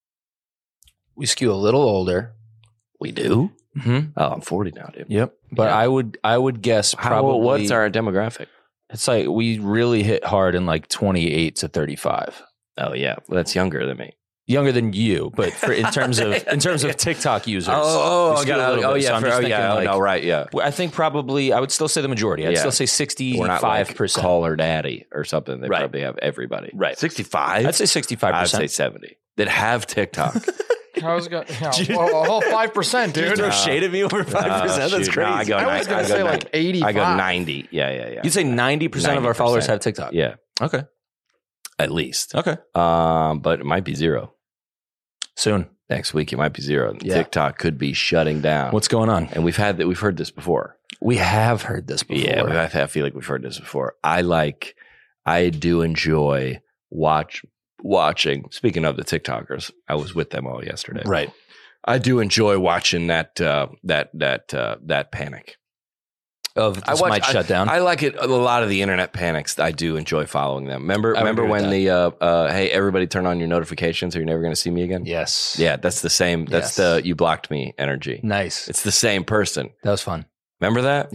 We skew a little older. We do? Mm-hmm. Oh, I'm forty now, dude. Yep. But Yeah. I would I would guess How, probably what's our demographic? it's like we really hit hard in like twenty-eight to thirty-five. Oh, yeah. Well, that's younger than me. Younger than you, but for in terms of in terms of TikTok users. Oh, we oh, skew a God, little oh, bit. yeah. So I'm for- just oh, thinking, yeah. like, oh, no, right. Yeah. I think probably I would still say the majority. I'd Yeah. still say We're not sixty-five like percent. call her daddy or something. They Right. probably have everybody. Right. sixty-five? I'd say sixty-five I'd say percent. seventy that have TikTok. I was going yeah, well, a whole five percent, dude. throw Uh, shade at me over five percent. Uh, That's shoot, crazy. no, I go, I nine- was going I to go say nine- like eighty-five. I go ninety. Yeah, yeah, yeah. You'd say ninety percent of our followers have TikTok. Yeah, Okay. at least. Okay. Um, but it might be zero. Soon. Next week, it might be zero. Yeah. TikTok could be shutting down. What's going on? and we've had that. We've heard this before. We have heard this before. Yeah, we- I I feel like we've heard this before. I like, I do enjoy watch watching. Speaking of the TikTokers, I was with them all yesterday. Right. I do enjoy watching that uh, that that uh, that panic. Of I this watch- might shut down. I like it. A lot of the internet panics. I do enjoy following them. Remember, I would remember agree with when the uh, uh, hey, everybody turn on your notifications, or you're never going to see me again. yes. Yeah, that's the same. That's Yes. the you blocked me energy. Nice. It's the same person. That was fun. Remember that? Yeah.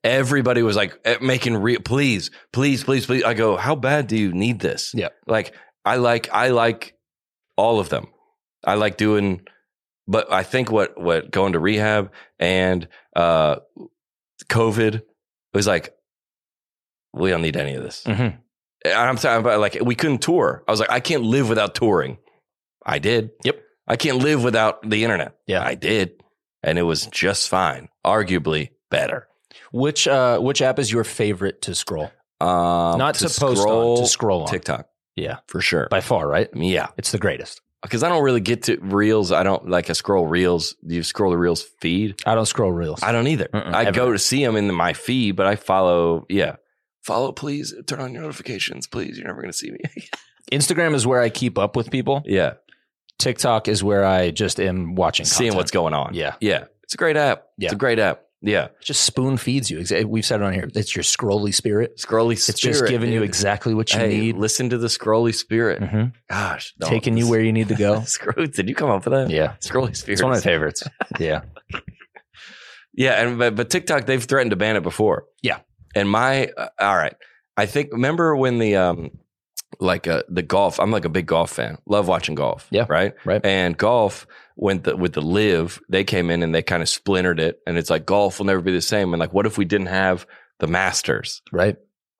everybody was like eh, making real, please, please, please, please. I go, how bad do you need this? Yeah. Like I like, I like all of them. I like doing, but I think what, what going to rehab and uh, COVID was like, we don't need any of this. Mm-hmm. I'm talking about like, we couldn't tour. I was like, I can't live without touring. I did. Yep. I can't live without the internet. Yeah. I did. And it was just fine. Arguably better. Which uh, which app is your favorite to scroll? Um, Not to, post on, to scroll on. TikTok. Yeah. For sure. By far, right? Yeah. It's the greatest. Because I don't really get to reels. I don't like I scroll reels. Do you scroll the reels feed? I don't scroll reels. I don't either. Mm-mm, I ever. go to see them in my feed, but I follow. Yeah. Follow, please. Turn on your notifications, please. You're never going to see me. Instagram is where I keep up with people. Yeah. TikTok is where I just am watching Seeing content. what's going on. Yeah. Yeah. It's a great app. Yeah. It's a great app. Yeah. It just spoon feeds you. Exa- We've said it on here. It's your scrolly spirit. Scrolly It's spirit. just giving you dude. exactly what you Hey, need. listen to the scrolly spirit. Mhm. Gosh. no, Taking you this- where you need to go. Scroll, did you come up with that? Yeah. Scrolly spirit. It's one of my favorites. Yeah. Yeah, and but, but TikTok, they've threatened to ban it before. Yeah. And my uh, all right, I think remember when the um like uh, the golf. I'm like a big golf fan. Love watching golf. Yeah, right. right. And golf went the, with the live. They came in and they kind of splintered it, and it's like golf will never be the same. And like, what if we didn't have the Masters? Right.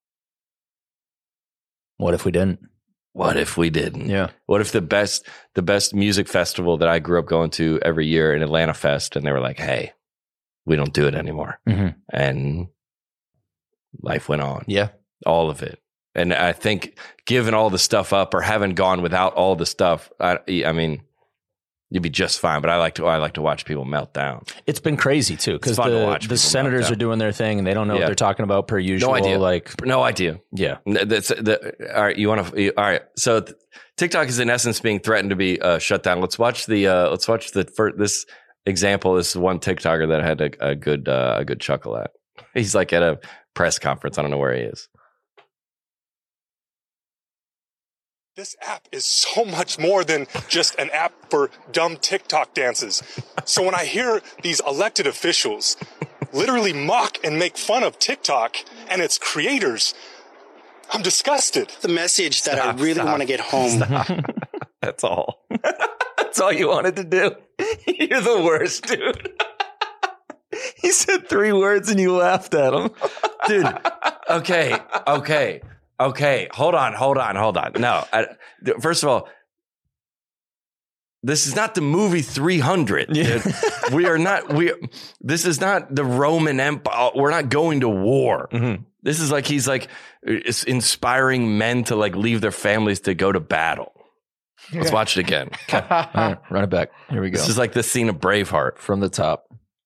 What if we didn't? What if we didn't? Yeah. What if the best the best music festival that I grew up going to every year in Atlanta Fest, and they were like, hey, we don't do it anymore, Mhm. and life went on. Yeah. All of it. And I think giving all the stuff up or having gone without all the stuff, I, I mean, you'd be just fine. But I like to I like to watch people melt down. It's been crazy too because fun to the, watch the people senators melt are down. doing their thing and they don't know Yeah. what they're talking about per usual. idea. Like, No idea. yeah. N- That's the all right. You want to all right. So th- TikTok is in essence being threatened to be uh, shut down. Let's watch the uh, let's watch the first, this example. This is one TikToker that I had a, a good uh, a good chuckle at. He's like at a press conference. I don't know where he is. This app is so much more than just an app for dumb TikTok dances. So when I hear these elected officials literally mock and make fun of TikTok and its creators, I'm disgusted. The message that Stop, I really stop, want to get home. That's all. That's all you wanted to do. You're the worst, dude. He said three words and you laughed at him. Dude, okay, okay, okay. Hold on, hold on, hold on. No, I, th- first of all, this is not the movie three hundred. Dude. We are not, we, this is not the Roman Empire. We're not going to war. Mhm. This is like, he's like it's inspiring men to like leave their families to go to battle. Let's watch it again. All right, run it back. Here we go. This is like the scene of Braveheart. From the top.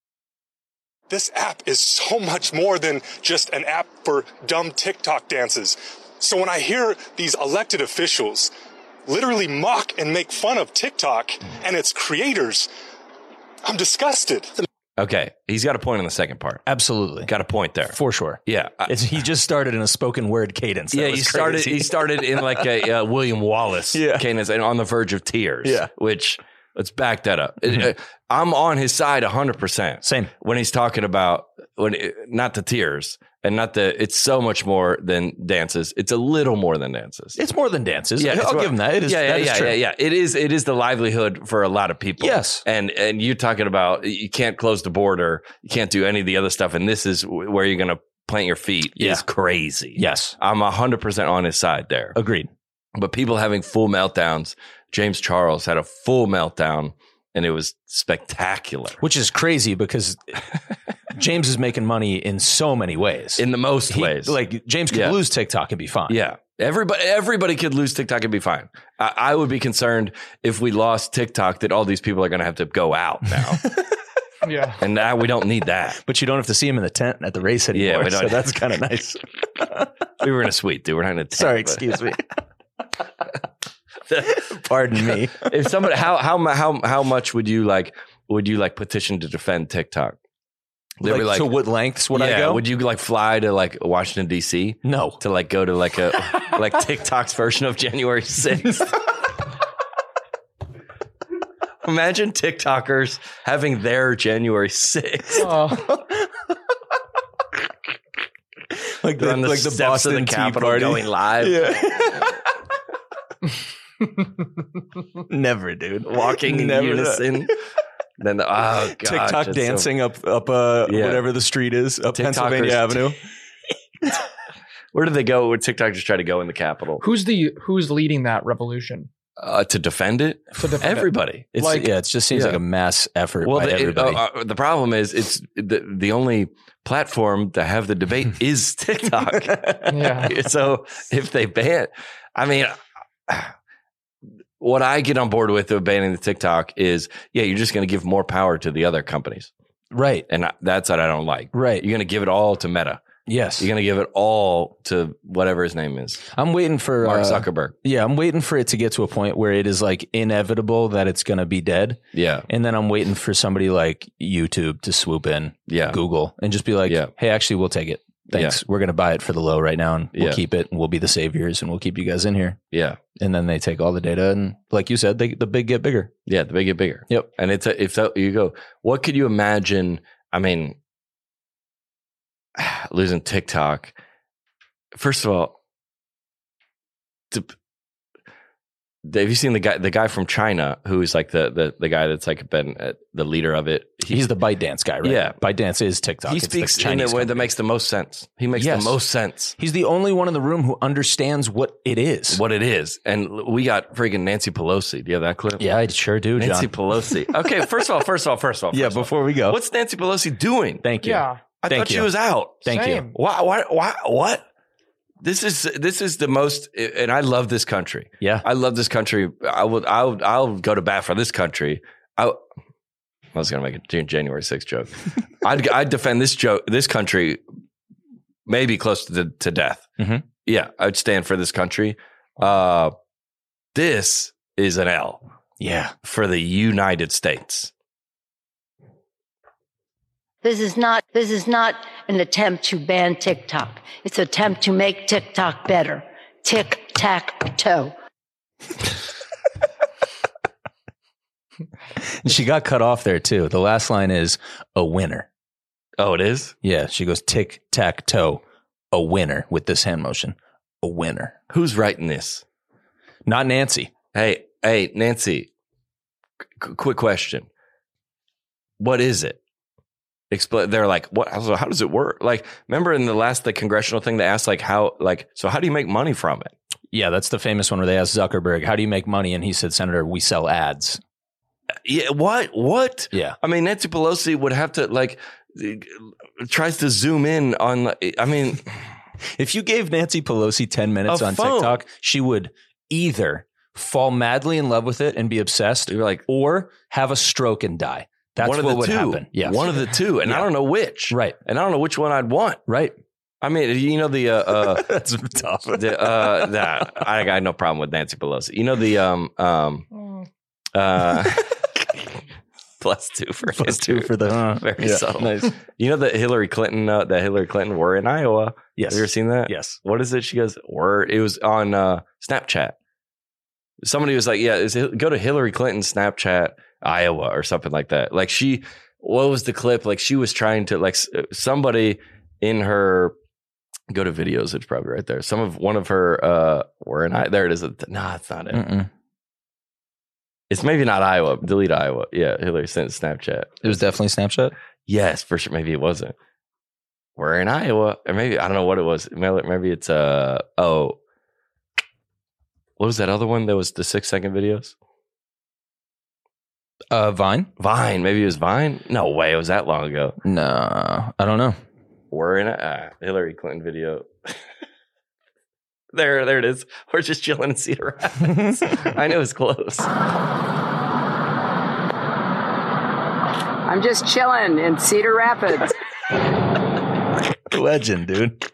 This app is so much more than just an app for dumb TikTok dances. So when I hear these elected officials literally mock and make fun of TikTok and its creators, I'm disgusted. Okay, he's got a point on the second part. Absolutely. Got a point there. For sure. Yeah. I- It's, he just started in a spoken word cadence. That yeah, was he started. crazy. He started in like a uh, William Wallace Yeah. cadence and on the verge of tears. Yeah. which let's back that up. Mhm. Uh, I'm on his side one hundred percent Same. when he's talking about when it, not the tears and not the. It's so much more than dances. It's a little more than dances. It's more than dances. Yeah, I'll it's more- give him that. It is, yeah, yeah, that is yeah, true. yeah, yeah. It is. It is the livelihood for a lot of people. Yes. and and you talking about you can't close the border, you can't do any of the other stuff, and this is where you're going to plant your feet. Yeah. Is crazy. Yes. I'm one hundred percent on his side there. Agreed. But people having full meltdowns. James Charles had a full meltdown, and it was spectacular Which is crazy because James is making money in so many ways. in the most He- ways. Like James could Yeah. lose TikTok and be fine. yeah, everybody everybody could lose TikTok and be fine. I, I would be concerned if we lost TikTok that all these people are going to have to go out now, Yeah. and now we don't need that. But you don't have to see him in the tent at the race anymore. Yeah, we don't- So that's kind of nice. We were in a suite, dude. We're not in a tent. Sorry, but- excuse me. Pardon me. if somebody, how how mu- how how much would you like? Would you like petition to defend TikTok? They'd Like, be like, to what lengths would I yeah, go? would you like fly to like Washington D C no. to like go to like a like TikTok's version of January sixth? Imagine TikTokers having their January sixth. Oh. like They're the, on the like the steps Boston of the Tea Capitol Party. going live, Yeah. Never, dude. walking in Never. unison. Then the, oh god, TikTok just dancing up up uh Yeah. whatever the street is up TikTokers- Pennsylvania Avenue. So, where did they go? Where TikTok just try to go in the Capitol Who's the who's leading that revolution? uh, to defend it? To defend it? Everybody. It's Like- yeah, it just seems Yeah. like a mass effort Well, by the, it- everybody. uh, uh, the problem is it's the the only platform to have the debate is TikTok. Yeah. So if they ban, I mean, what I get on board with of banning the TikTok is, yeah, you're just going to give more power to the other companies, right, and I- that's what I don't like. right. You're going to give it all to Meta. Yes, You're going to give it all to whatever his name is, I'm waiting for Mark uh, Zuckerberg. Yeah, I'm waiting for it to get to a point where it is like inevitable that it's going to be dead. Yeah, And then I'm waiting for somebody like YouTube to swoop in, yeah, Google, and just be like, Yeah. hey, actually, we'll take it. Thanks. We're going to buy it for the low right now, and we'll Yeah. keep it, and we'll be the saviors, and we'll keep you guys in here. yeah, And then they take all the data, and like you said, they, the big get bigger. yeah. The big get bigger. Yep. And it's a, if that, you go, what could you imagine? I mean, losing TikTok. First of all, to, have you seen the guy? The guy from China who is like the the, the guy that's like been uh, the leader of it. He, He's the ByteDance guy, right? Yeah. ByteDance is TikTok. he It's the speaks in a Chinese way that company. makes the most sense. He makes Yes. the most sense. He's the only one in the room who understands what it is. What it is, and we got freaking Nancy Pelosi. Do you have that clip? Yeah, I sure do, John. Nancy Pelosi. Okay, first of all, first of all, first of all, yeah, first of all, before we go. what's Nancy Pelosi doing? Thank you. Yeah. I Thank thought she you. was out. Thank Same. you. Why? Why? Why? What? This is this is the most, and I love this country. Yeah. I love this country. I will. I'll. I'll go to bat for this country. I, I was going to make a January sixth joke. I'd. I'd defend this joke. This country, maybe close to to death. Mhm. Yeah, I'd stand for this country. Uh, this is an L Yeah. for the United States. This is not this is not an attempt to ban TikTok. It's an attempt to make TikTok better. Tic tac toe. She got cut off there too. The last line is a winner. Oh, it is. Yeah. She goes tic tac toe, a winner with this hand motion. A winner. Who's writing this? Not Nancy. Hey, hey, Nancy. Qu- quick question. What is it? Explain. They're like, what? How how does it work? Like, remember in the last the congressional thing, they asked like, how, like, so how do you make money from it? Yeah, that's the famous one where they asked Zuckerberg, how do you make money? And he said, Senator, we sell ads. Yeah, what? What? Yeah. I mean, Nancy Pelosi would have to like tries to zoom in on. I mean, If you gave Nancy Pelosi ten minutes A on phone. TikTok, she would either fall madly in love with it and be obsessed, you're like or have a stroke and die. That's one of what the would two. happen. Yeah. One of the two, and I Yeah. don't know which. Right. And I don't know which one I'd want. Right. I mean, you know the uh, uh That's tough. the uh that I got no problem with Nancy Pelosi. You know the um um Mm. uh plus two for Plus history. two for the uh, Very yeah, subtle. Nice. You know that Hillary Clinton uh, that Hillary Clinton were in Iowa. Yes. Have you ever seen that? Yes. What is it? She goes, "Were." It was on uh, Snapchat. Somebody was like, "Yeah, is it, go to Hillary Clinton's Snapchat, Iowa, or something like that." Like she, what was the clip? Like she was trying to like s- somebody in her. Go to videos. It's probably right there. Some of one of her. uh Were in I. There it is. No, it's not it. Mm-mm. It's maybe not Iowa. Delete Iowa. Yeah, Hillary sent Snapchat. It was definitely Snapchat. Yes, for sure. Maybe it wasn't. We're in Iowa, or maybe I don't know what it was. Maybe maybe it's uh oh, what was that other one? That was the six second videos. Uh, Vine? Vine. Maybe it was Vine. No way. It was that long ago. No, I don't know. We're in a uh, Hillary Clinton video. there, there it is. We're just chilling in Cedar Rapids. I know it's close. I'm just chilling in Cedar Rapids. Legend, dude.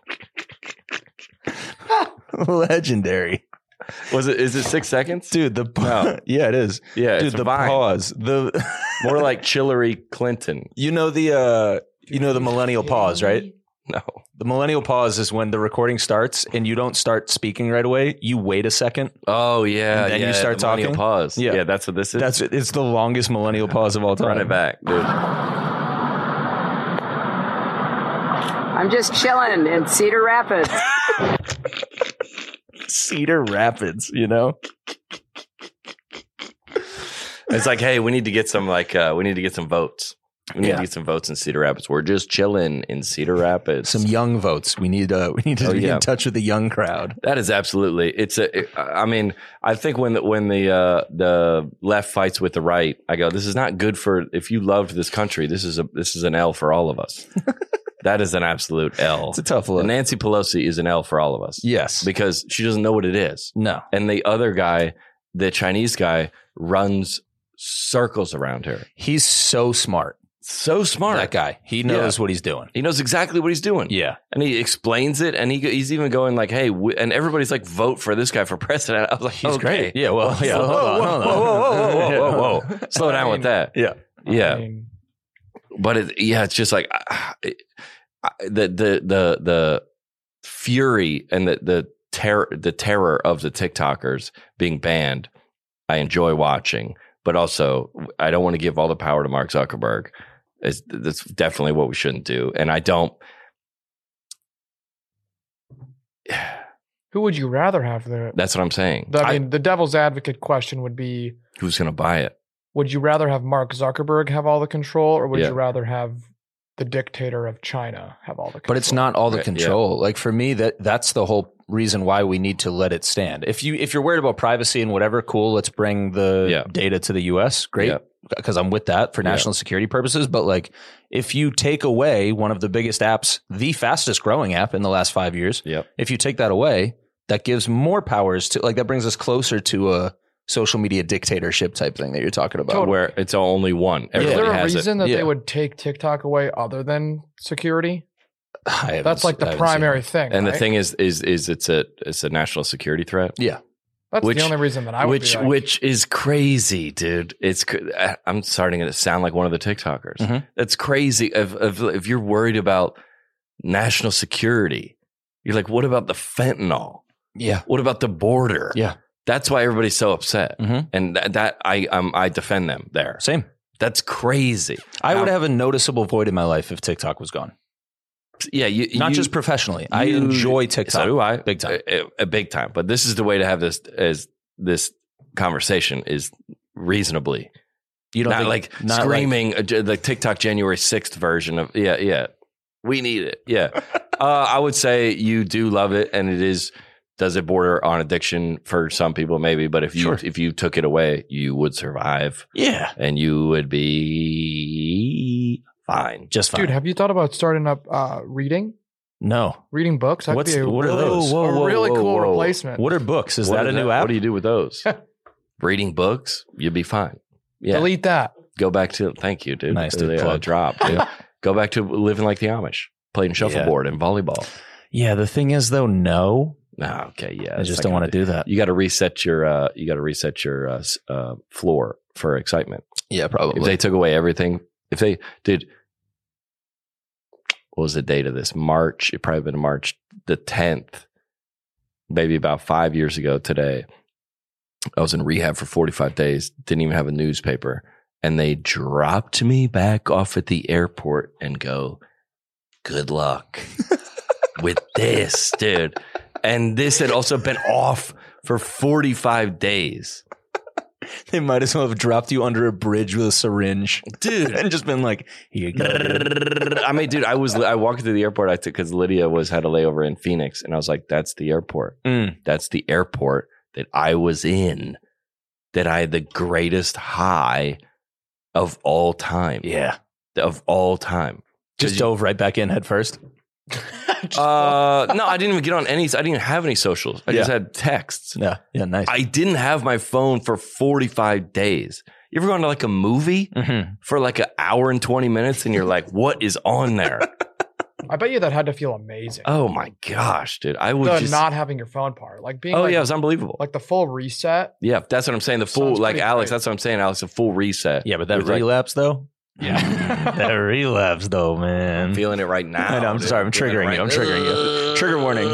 Legendary. Was it? Is it six seconds? Dude, the No. yeah, it is. Yeah, Dude, it's the Vine. pause. The More like Hillary Clinton. you know the uh you know the millennial pause, right? No. The millennial pause is when the recording starts and you don't start speaking right away. You wait a second. Oh yeah, And then you yeah, start the millennial talking? Pause. Yeah. Yeah. that's what this is. That's it. It's the longest millennial pause of all time. Run it back, dude. I'm just chilling in Cedar Rapids. Cedar Rapids, you know? It's like, hey, we need to get some like uh, we need to get some votes. We need Yeah. to get some votes in Cedar Rapids. We're just chilling in Cedar Rapids. Some young votes. We need uh, we need to Oh, get yeah. in touch with the young crowd. That is absolutely. It's a. It, I mean, I think when the, when the uh, the left fights with the right, I go, this is not good for. If you loved this country, this is a this is an L for all of us. That is an absolute L. It's a tough look. And Nancy Pelosi is an L for all of us. Yes. Because she doesn't know what it is. No. And the other guy, the Chinese guy, runs circles around her. He's so smart. So smart. That guy. He knows Yeah. what he's doing. He knows exactly what he's doing. Yeah. And he explains it, and he he's even going like, "Hey," w-, and everybody's like, "Vote for this guy for president." I was like, He's okay. great. Yeah, well, yeah. Whoa, hold on, whoa, hold whoa, on. whoa, whoa, whoa, whoa, whoa, whoa. Slow down with that. Yeah. Yeah. I mean, But it, yeah, it's just like uh, it, uh, the the the the fury and the the terror the terror of the TikTokers being banned. I enjoy watching, but also I don't want to give all the power to Mark Zuckerberg. It's, that's definitely what we shouldn't do, and I don't. who would you rather have there? That's what I'm saying. The, I I- mean, the devil's advocate question would be: who's going to buy it? would you rather have Mark Zuckerberg have all the control, or would Yeah. you rather have the dictator of China have all the control? But it's not all the Right, control. Like for me, that that's the whole reason why we need to let it stand. If you if you're worried about privacy and whatever, cool, let's bring the Yeah. data to the U S. Great. Yeah. Because I'm with that for Yeah. national security purposes. But like if you take away one of the biggest apps, the fastest growing app in the last five years, Yep. if you take that away, that gives more powers to like that brings us closer to a social media dictatorship type thing that you're talking about. Totally. Where it's only one. Is Everybody there a has reason it. that Yeah. they would take TikTok away other than security? I haven't That's like se- I the haven't seen primary it. thing. And the right? thing is, is, is it's a, it's a national security threat. Yeah. that's which- the only reason that I would which, be like, which is crazy, dude. It's, cr- I- I'm starting to sound like one of the TikTokers. Mhm. That's crazy. If, if, if you're worried about national security, you're like, what about the fentanyl? Yeah. What about the border? Yeah. That's why everybody's so upset. Mhm. And that, that I, um, I defend them there. Same. That's crazy. I would Now- have a noticeable void in my life if TikTok was gone. Yeah. You, Not you- just professionally. I you- enjoy TikTok. So do I. Big time. A, a- a big time. But this is the way to have this as this conversation is reasonably. You don't Not think, like not screaming uh, the TikTok January sixth version of yeah, yeah. We need it. Yeah. uh, I would say you do love it, and it is does it border on addiction for some people maybe, but if you Sure. if you took it away, you would survive Yeah. and you would be fine. Just fine. dude, have you thought about starting up uh, reading, no. reading books? That'd What's be a, what are those? a really cool replacement. What are books? Is What that a new app? What do you do with those? Reading books, you'd be fine. Yeah. Delete that. Go back to thank you, dude. Nice, dude. They, uh, Plug. drop. Dude. Go back to living like the Amish, playing shuffleboard and volleyball. Yeah. The thing is, though, no. No, okay, yeah. I it's just not don't gonna want to do that. You got to reset your. Uh, you got to reset your uh, s- uh, floor for excitement. Yeah, If probably. they took away everything, if they did, what was the date of this? March. It probably been March the tenth, maybe about five years ago today. I was in rehab for forty-five days. Didn't even have a newspaper, and they dropped me back off at the airport and go, "Good luck with this, dude." And this had also been off for forty-five days. They might as well have dropped you under a bridge with a syringe, Dude. and just been like, "Here you go." dude." I mean, dude, I was I walked through the airport. I took because Lydia was had a layover in Phoenix, and I was like, "That's the airport. Mm. That's the airport that I was in. That I had the greatest high of all time. Yeah. of all time. Just you- dove right back in head first. Uh, no, I didn't even get on any. I didn't even have any socials. I just Yeah. had texts. Yeah. Yeah. Nice. I didn't have my phone for forty-five days. You ever gone to like a movie Mhm. for like an hour and twenty minutes, and you're like, "What is on there?" I bet you that had to feel amazing. Oh my gosh, dude! I would the just. not having your phone part, like being oh like, yeah, it was unbelievable. like the full reset. Yeah, that's what I'm saying. The full, Sounds like pretty Alex, great. that's what I'm saying, Alex. A full reset. Yeah, but that With, like, relapse though. Yeah, that relapse though, man. I'm feeling it right now. I know, I'm dude. sorry, I'm feeling it triggering right- you, I'm triggering you. Trigger warning.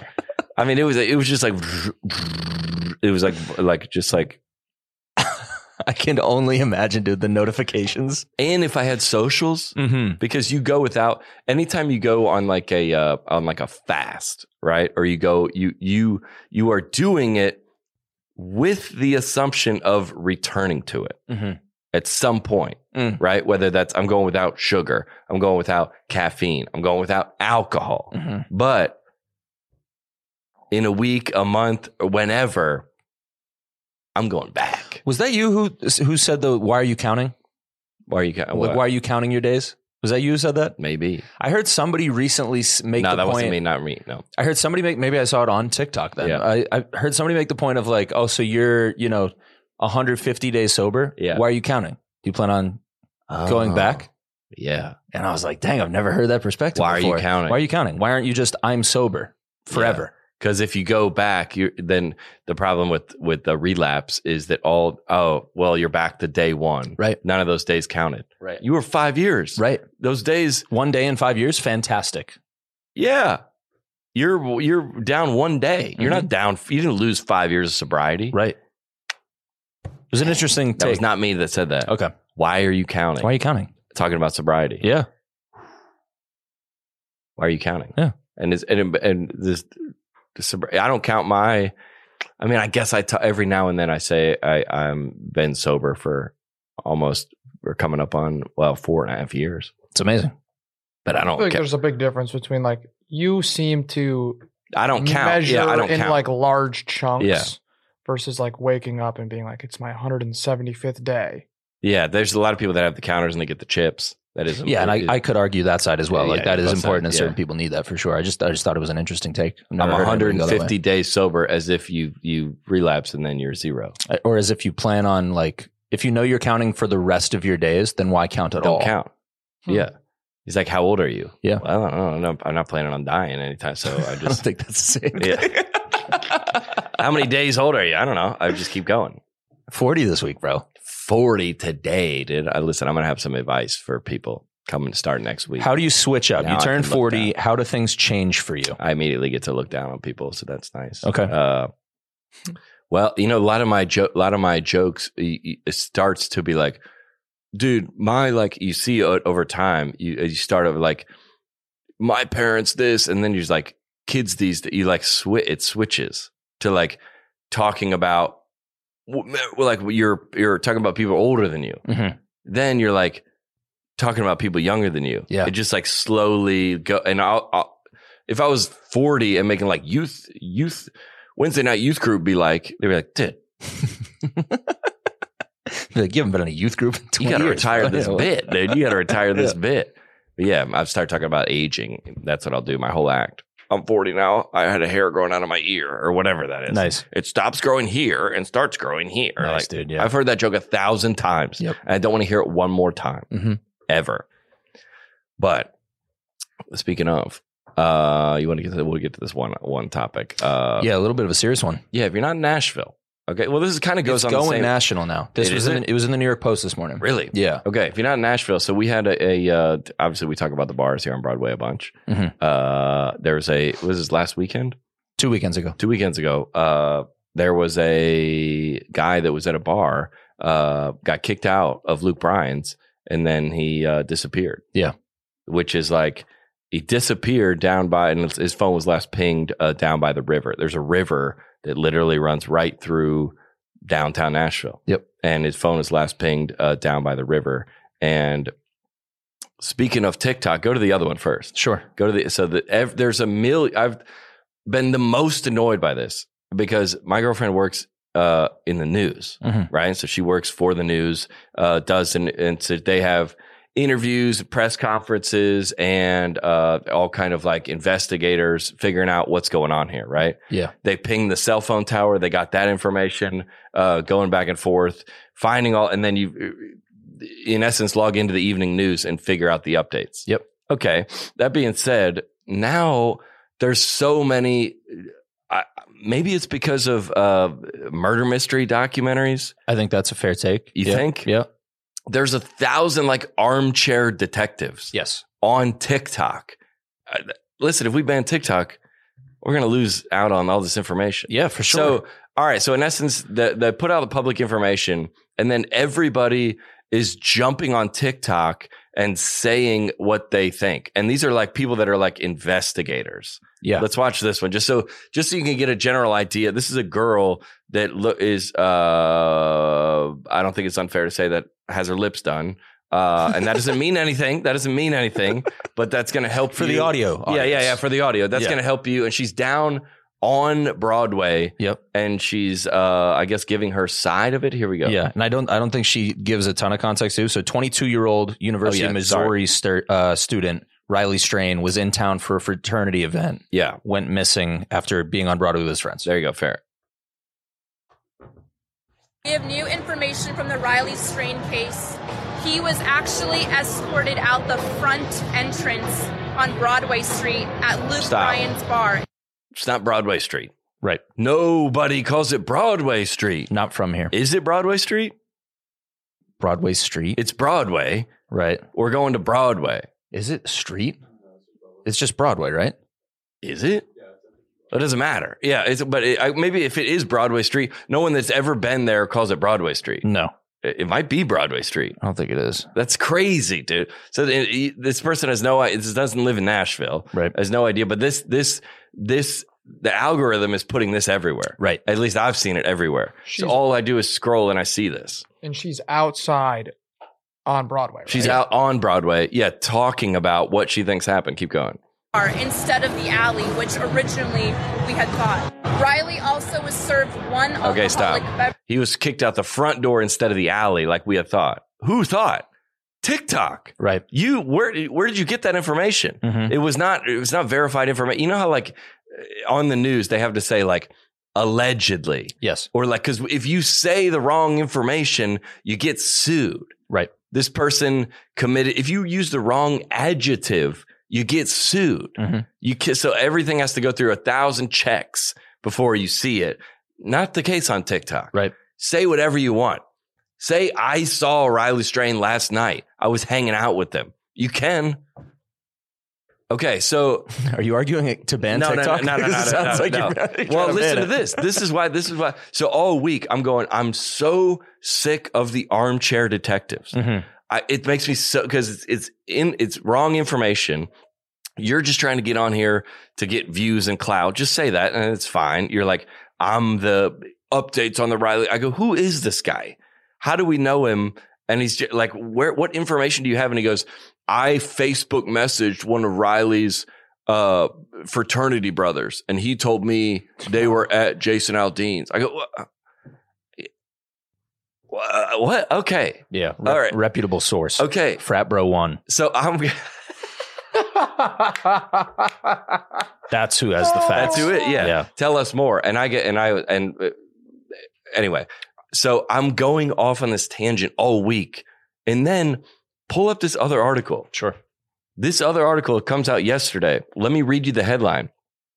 I mean, it was it was just like it was like like just like I can only imagine, dude, the notifications. And if I had socials, Mm-hmm. because you go without, anytime you go on like a uh, on like a fast, right? Or you go, you you you are doing it with the assumption of returning to it Mm-hmm. at some point, Mm. right? Whether that's I'm going without sugar, I'm going without caffeine, I'm going without alcohol. Mm-hmm. But in a week, a month, or whenever, I'm going back. Was that you who who said the why are you counting? Why are you? Ca- Like, why are you counting your days? Was that you who said that? Maybe. I heard somebody recently s- make No, the that point. wasn't me. Not me. No. I heard somebody make, maybe I saw it on TikTok then. Yeah. I, I heard somebody make the point of like, oh, so you're, you know, one hundred fifty days sober. Yeah. Why are you counting? Do you plan on going Oh, back? Yeah. And I was like, dang, I've never heard that perspective Why are you before. counting? Why are you counting? Why aren't you just, I'm sober forever? Because if you go back, you then the problem with with the relapse is that all oh well you're back to day one. Right. None of those days counted. Right. You were five years. Right. Those days. One day in five years, fantastic. Yeah. You're you're down one day. You're Mhm. not down. You didn't lose five years of sobriety. Right. It was an interesting That take. was not me that said that. Okay. Why are you counting? Why are you counting? Talking about sobriety. Yeah. Why are you counting? Yeah. And it's, and and this, this I don't count my. I mean, I guess I t- every now and then I say I I'm been sober for almost we're coming up on well four and a half years, It's amazing. but I I don't. feel like ca- there's a big difference between like you seem to I don't count. measure Yeah, I don't in count. like large chunks Yeah. versus like waking up and being like, it's my one hundred seventy-fifth day. yeah, there's a lot of people that have the counters and they get the chips. That is Yeah, and I, is- I could argue that side as well. Yeah, like yeah, that is both important, and sides, certain yeah. people need that for sure. I just I just thought it was an interesting take. I've never I'm heard anybody go that way. one hundred fifty days sober as if you you relapse and then you're zero. Or as if you plan on like if you know you're counting for the rest of your days, then why count at Don't all? count. Hmm. Yeah. He's like, how old are you? Yeah. Well, I don't know. I'm not planning on dying anytime. So I I don't just, think that's the same. yeah. How many days old are you? I don't know. I just keep going. forty this week, bro. forty today, dude. I listen, I'm going to have some advice for people coming to start next week. How do you switch up? Now you I turn can look forty. down. How do things change for you? I immediately get to look down on people. So that's nice. Okay. Uh, well, you know, a lot of my jo- a lot of my jokes, y- y- it starts to be like, dude, my, like, you see o- over time, you, you start over like, my parents this, and then you're just like, kids these, you like, swi- it switches to like talking about, well, like you're, you're talking about people older than you. Mhm. Then you're like talking about people younger than you. Yeah. It just like slowly go. And I'll, I'll if I was forty and making like youth, youth, Wednesday night youth group be like, they'd be like, dude, Like, you haven't been in a youth group in you twenty got to years, retire bro. this Yeah. bit, dude. You got to retire this Yeah. bit. But yeah, I've started talking about aging. That's what I'll do. My whole act. I'm forty now. I had a hair growing out of my ear or whatever that is. Nice. It stops growing here and starts growing here. Nice, Like, dude. Yeah. I've heard that joke a thousand times. Yep. And I don't want to hear it one more time Mhm. ever. But speaking of, uh, you want to get to, we'll get to this one, one topic. Uh, yeah, a little bit of a serious one. yeah. If you're not in Nashville. Okay. Well, this is kind of goes It's on going the same. national now. This It was is in, it? it was in the New York Post this morning. Really? Yeah. Okay, if you're not in Nashville, so we had a, a uh, obviously we talk about the bars here on Broadway a bunch. Mhm. Uh, there was a was this last weekend, Two weekends ago. two weekends ago. Uh, there was a guy that was at a bar, uh, got kicked out of Luke Bryan's, and then he uh, disappeared. Yeah. Which is like he disappeared down by, and his phone was last pinged uh, down by the river. There's a river that literally runs right through downtown Nashville. Yep. And his phone was last pinged uh, down by the river. And speaking of TikTok, go to the other one first. Sure. Go to the, so that ev- there's a million, I've been the most annoyed by this because my girlfriend works uh, in the news, Mhm. right? So she works for the news, uh, does, and, and so they have interviews, press conferences, and uh, all kind of like investigators figuring out what's going on here, right? Yeah. They pinged the cell phone tower. They got that information uh, going back and forth, finding all, and then you, in essence, log into the evening news and figure out the updates. Yep. Okay. That being said, now there's so many. I, maybe it's because of uh, murder mystery documentaries. I think that's a fair take. You Yeah. think? Yeah. There's a thousand like armchair detectives Yes. on TikTok. Uh, listen, if we ban TikTok, we're going to lose out on all this information. Yeah, for sure. So All right. So in essence, the, they put out the public information, and then everybody is jumping on TikTok and saying what they think. And these are like people that are like investigators. Yeah. Let's watch this one just so just so you can get a general idea. This is a girl that lo- is uh I don't think it's unfair to say that has her lips done. Uh, and that doesn't mean anything. That doesn't mean anything, but that's going to help For you. the audio Yeah, yeah, audience. yeah. For the audio. That's Yeah. going to help you. And she's down on Broadway. Yep. And she's, uh, I guess, giving her side of it. Here we go. Yeah, and I don't, I don't think she gives a ton of context too. So, twenty-two-year-old University Oh, yeah, of Missouri stu- uh, student Riley Strain was in town for a fraternity event. Yeah. Went missing after being on Broadway with his friends. There you go. Fair. We have new information from the Riley Strain case. He was actually escorted out the front entrance on Broadway Street at Luke Stop. Bryan's bar. It's not Broadway Street. Right. Nobody calls it Broadway Street. Not from here. Is it Broadway Street? Broadway Street. It's Broadway. Right. We're going to Broadway. Is it street? It's just Broadway, right? Is it? It doesn't matter. Yeah, it's, but it, I, maybe if it is Broadway Street, no one that's ever been there calls it Broadway Street. No, It, it might be Broadway Street. I don't think it is. That's crazy, dude. So it, it- this person has no idea. This doesn't live in Nashville. Right. Has no idea. But this, this, this, the algorithm is putting this everywhere. Right. At least I've seen it everywhere. She's- so all I do is scroll and I see this. And she's outside on Broadway. Right? She's out on Broadway. Yeah. Talking about what she thinks happened. Keep going. Instead of the alley, which originally we had thought. Riley also was served one Okay, stop. alcoholic beverage. He was kicked out the front door instead of the alley like we had thought. Who thought? TikTok. Right. You where where did you get that information? Mhm. It was not it was not verified information. You know how like on the news they have to say like allegedly Yes. or like cuz if you say the wrong information, you get sued. Right. This person committed if you use the wrong adjective, you get sued. Mhm. You can, so everything has to go through a thousand checks before you see it. Not the case on TikTok. Right. Say whatever you want. Say, I saw Riley Strain last night. I was hanging out with them. You can. Okay, so Are you arguing it to ban no, no, TikTok? no, no, no, no, It sounds no, like no. you're trying Well, to listen ban to it. this. This is why. This is why. So all week I'm going. I'm so sick of the armchair detectives. Mhm. I, it makes me so because it's it's in it's wrong information. You're just trying to get on here to get views and clout. Just say that and it's fine. You're like, I'm the updates on the Riley. I go, who is this guy? How do we know him? And he's just like, where, what information do you have? And he goes, I Facebook messaged one of Riley's uh, fraternity brothers and he told me they were at Jason Aldean's. I go, what? What? Okay. Yeah. All right. Reputable source. Okay. Frat Bro One. So I'm. That's who has the facts. That's who it. Yeah. Yeah. Tell us more. And I get and I and uh, anyway. So I'm going off on this tangent all week, and then pull up this other article. Sure. This other article comes out yesterday. Let me read you the headline.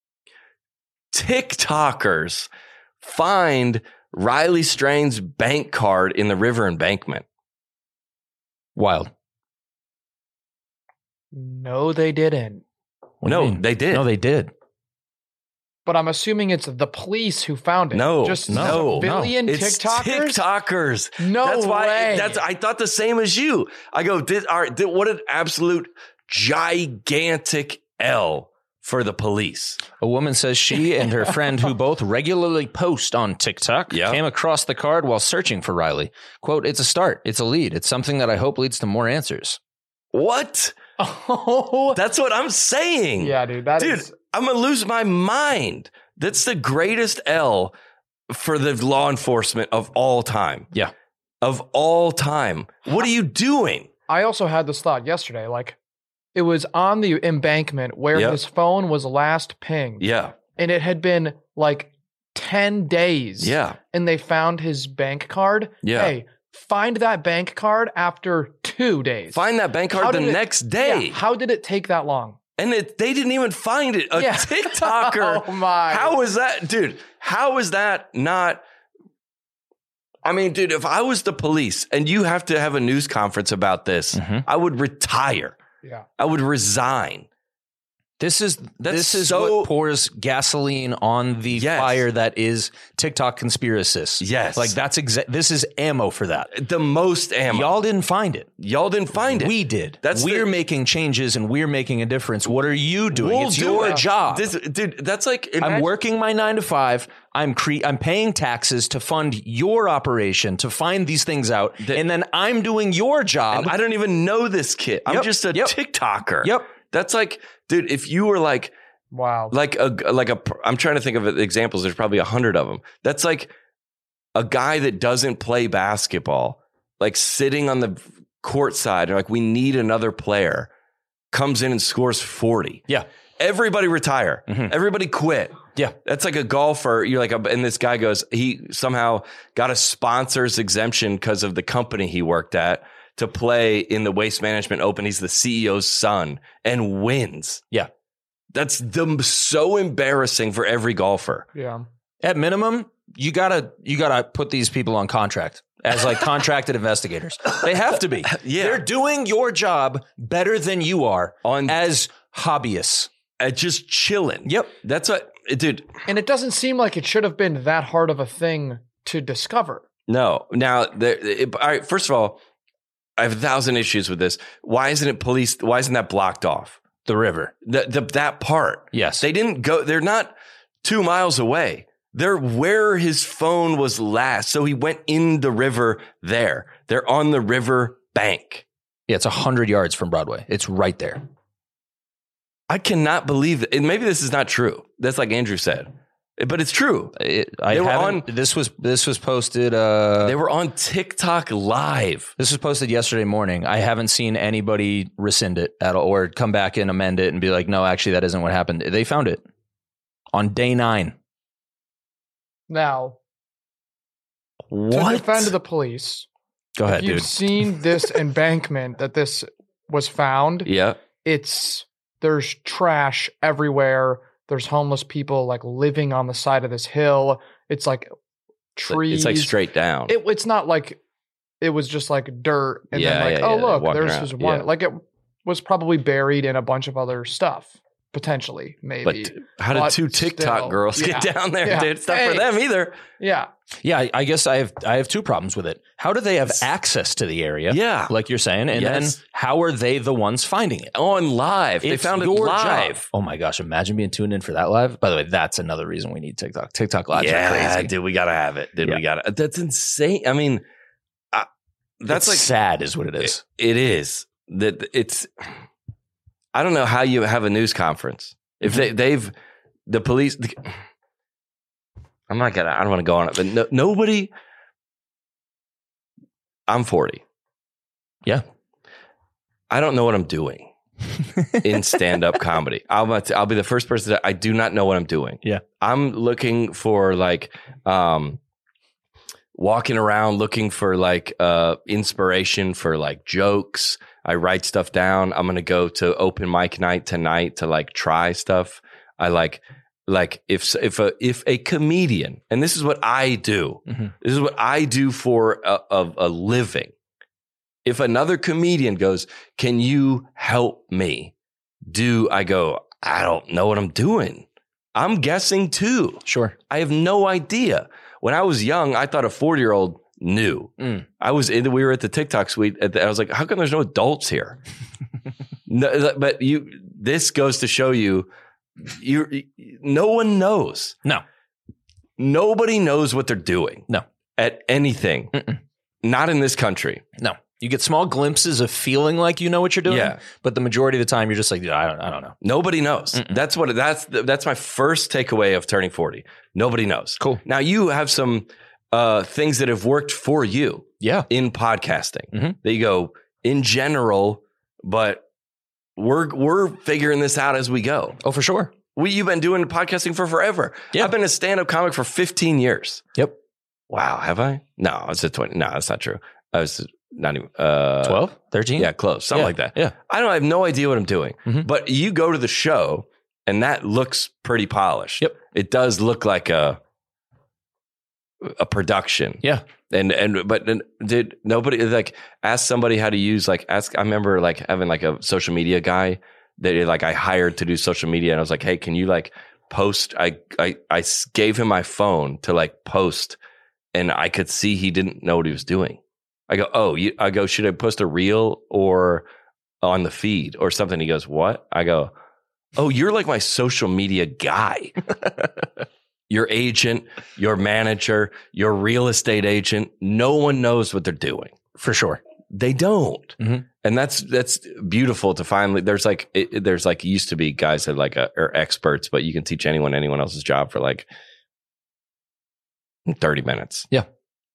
TikTokers find Riley Strain's bank card in the river embankment. Wild. No, they didn't. What do you No, mean? they did. No, they did. But I'm assuming it's the police who found it. No, just no, civilian It's TikTokers. TikTokers. No that's why. way. That's I thought the same as you. I go, did, all right, did, what an absolute gigantic L for the police. A woman says she and her friend, who both regularly post on TikTok, Yeah. came across the card while searching for Riley. Quote, it's a start. It's a lead. It's something that I hope leads to more answers. What? Oh, That's what I'm saying. yeah, dude. That Dude, is- I'm gonna lose my mind. That's the greatest L for the law enforcement of all time. Yeah. Of all time. What are you doing? I also had this thought yesterday. Like, it was on the embankment where Yep. his phone was last pinged. Yeah. And it had been like ten days. Yeah. And they found his bank card. Yeah. Hey, find that bank card after two days. Find that bank How card the did it- next day. Yeah, how did it take that long? And it, they didn't even find it. A Yeah. TikToker. Oh my. How is that, dude? How is that not? I mean, dude, if I was the police and you have to have a news conference about this, Mhm. I would retire. Yeah. I would resign. This is That's this is so- what pours gasoline on the Yes. fire that is TikTok conspiracists. Yes. Like that's exa- this is ammo for that. The most ammo. Y'all didn't find it. Y'all didn't find it. We did. That's we're the- making changes and we're making a difference. What are you doing? We'll it's do your it. job. This, dude, that's like I'm imagine- working my nine to five. I'm cre- I'm paying taxes to fund your operation to find these things out, The- and then I'm doing your job. And I don't even know this kid. I'm Yep, just a yep. TikToker. Yep. That's like, dude, if you were like, Wow. like a, like a, I'm trying to think of examples. There's probably a hundred of them. That's like a guy that doesn't play basketball, like sitting on the court side, and like, we need another player, comes in and scores forty. Yeah. Everybody retire. Mhm. Everybody quit. Yeah. That's like a golfer. You're like, a, and this guy goes, he somehow got a sponsor's exemption because of the company he worked at to play in the Waste Management Open. He's the C E O's son and wins. Yeah. That's the, so embarrassing for every golfer. Yeah. At minimum, you gotta you gotta put these people on contract as like contracted investigators. They have to be. Yeah. They're doing your job better than you are On as hobbyists. uh, just chilling. Yep. That's what, dude. And it doesn't seem like it should have been that hard of a thing to discover. No. Now, there, it, all right. First of all, I have a thousand issues with this. Why isn't it policed? Why isn't that blocked off? The river. The, the that part. Yes. They didn't go. They're not two miles away. They're where his phone was last. So he went in the river there. They're on the river bank. Yeah, it's a hundred yards from Broadway. It's right there. I cannot believe that. And maybe this is not true. That's like Andrew said, but it's true. It, I They were haven't- on- This was this was posted. Uh, They were on TikTok live. This was posted yesterday morning. I haven't seen anybody rescind it at all or come back and amend it and be like, no, actually, that isn't what happened. They found it on day nine. Now, to What? defend the police, Go ahead, if you've dude. seen this embankment that this was found, Yeah. it's there's trash everywhere. There's homeless people like living on the side of this hill. It's like trees. It's like straight down. It, it's not like it was just like dirt and Yeah, then like, yeah, oh yeah, look, walking there's around, this one. yeah. Like it was probably buried in a bunch of other stuff, potentially, maybe. but how did But two TikTok still, girls yeah. get down there? Yeah. Dude, it's not for Hey. them either. Yeah. Yeah, I, I guess I have I have two problems with it. How do they have access to the area? Yeah. like you're saying, and Yes. then how are they the ones finding it? On live. They It's found it your live. job. Oh my gosh! Imagine being tuned in for that live. By the way, that's another reason we need TikTok. TikTok lives Yeah, are crazy. dude, we gotta have it. Dude, Yeah. we gotta. That's insane. I mean, I, that's It's like sad, is what it is. It, it is that it's. I don't know how you have a news conference if they they've the police. The, I'm not gonna. I don't want to go on it, but no, nobody. I'm forty. Yeah. I don't know what I'm doing in stand-up comedy. I'll I'll be the first person to, I do not know what I'm doing. Yeah. I'm looking for like um walking around looking for like uh inspiration for like jokes. I write stuff down. I'm going to go to open mic night tonight to like try stuff. I like like if if a if a comedian, and this is what I do. Mhm. This is what I do for a, a, a living. If another comedian goes, "Can you help me?" Do I go, "I don't know what I'm doing." I'm guessing too. Sure. I have no idea. When I was young, I thought a forty-year-old knew. Mm. I was in, we were at the TikTok suite. At the, I was like, how come there's no adults here? No, but you, this goes to show you, you, no one knows. No. Nobody knows what they're doing. No. At anything. Mm-mm. Not in this country. No. You get small glimpses of feeling like you know what you're doing, Yeah. but the majority of the time you're just like, "Yeah, I don't, I don't know." Nobody knows. Mm-mm. That's what, that's, that's my first takeaway of turning forty. Nobody knows. Cool. Now you have some uh, things that have worked for you. Yeah. In podcasting, Mhm. that you go in general, but we're we're figuring this out as we go. Oh, for sure. We you've been doing podcasting for forever. Yeah. I've been a stand-up comic for fifteen years. Yep. Wow, have I? No, I was at twenty. No, that's not true. I was not even uh, twelve, thirteen Yeah, close, something Yeah. like that. Yeah. I don't I have no idea what I'm doing. Mhm. But you go to the show, and that looks pretty polished. Yep. It does look like a a production. Yeah. And and but did nobody like ask somebody how to use like ask I remember like having like a social media guy that like I hired to do social media. And I was like, hey, can you like post? I, I, I s- gave him my phone to like post, and I could see he didn't know what he was doing. I go, oh, you, I go, should I post a reel or on the feed or something? He goes, what? I go, oh, you're like my social media guy. Your agent, your manager, your real estate agent. No one knows what they're doing. For sure. They don't. Mm-hmm. And that's that's beautiful to finally, there's like, it, there's like, used to be guys that like uh, are experts, but you can teach anyone, anyone else's job for like thirty minutes. Yeah.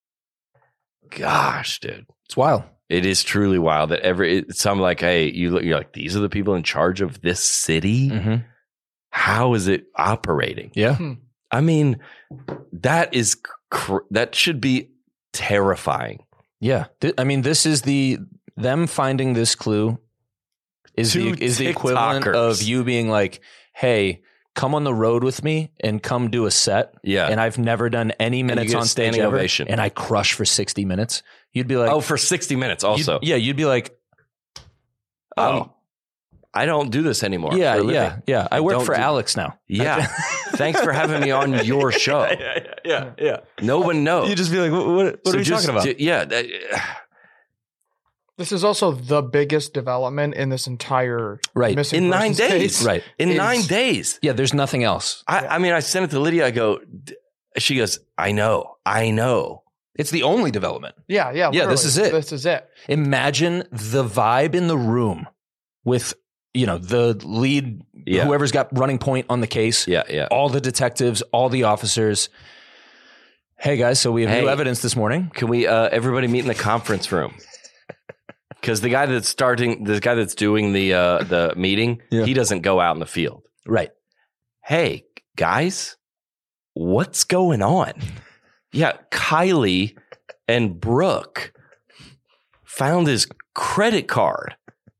Gosh, dude. It's wild. It is truly wild that every, it's some like, hey, you look, you're like, these are the people in charge of this city. Mm-hmm. How is it operating? Yeah. Hmm. I mean, that is, cr- that should be terrifying. Yeah. Th- I mean, this is the, them finding this clue is Two the, is the equivalent TikTokers. of you being like, hey, come on the road with me and come do a set. Yeah. And I've never done any minutes get a on stage standing ever. ovation. And I crush for sixty minutes. You'd be like, Oh, for sixty minutes also. you'd- yeah, you'd be like, Oh, um, I don't do this anymore. yeah, for a living. yeah, yeah. I work don't for do- Alex now. Yeah. Thanks for having me on your show. yeah, yeah, yeah. No one knows. You just be like, what, what, what So are we just talking about? to- yeah. that- This is also the biggest development in this entire Right. missing In nine persons days. case. Right. In is- nine days. Yeah, there's nothing else. I, I mean, I sent it to Lydia. I go, d- she goes, I know. I know. It's the only development. Yeah, yeah. Yeah, this literally. is it. This is it. Imagine the vibe in the room with, you know, the lead, Yeah. whoever's got running point on the case, Yeah. Yeah. all the detectives, all the officers. Hey guys, so we have new Hey. evidence this morning. Can we, uh, everybody meet in the conference room? Because the guy that's starting, the guy that's doing the, uh, the meeting, Yeah. he doesn't go out in the field. Right. Hey, guys, what's going on? Yeah, Kylie and Brooke found his credit card.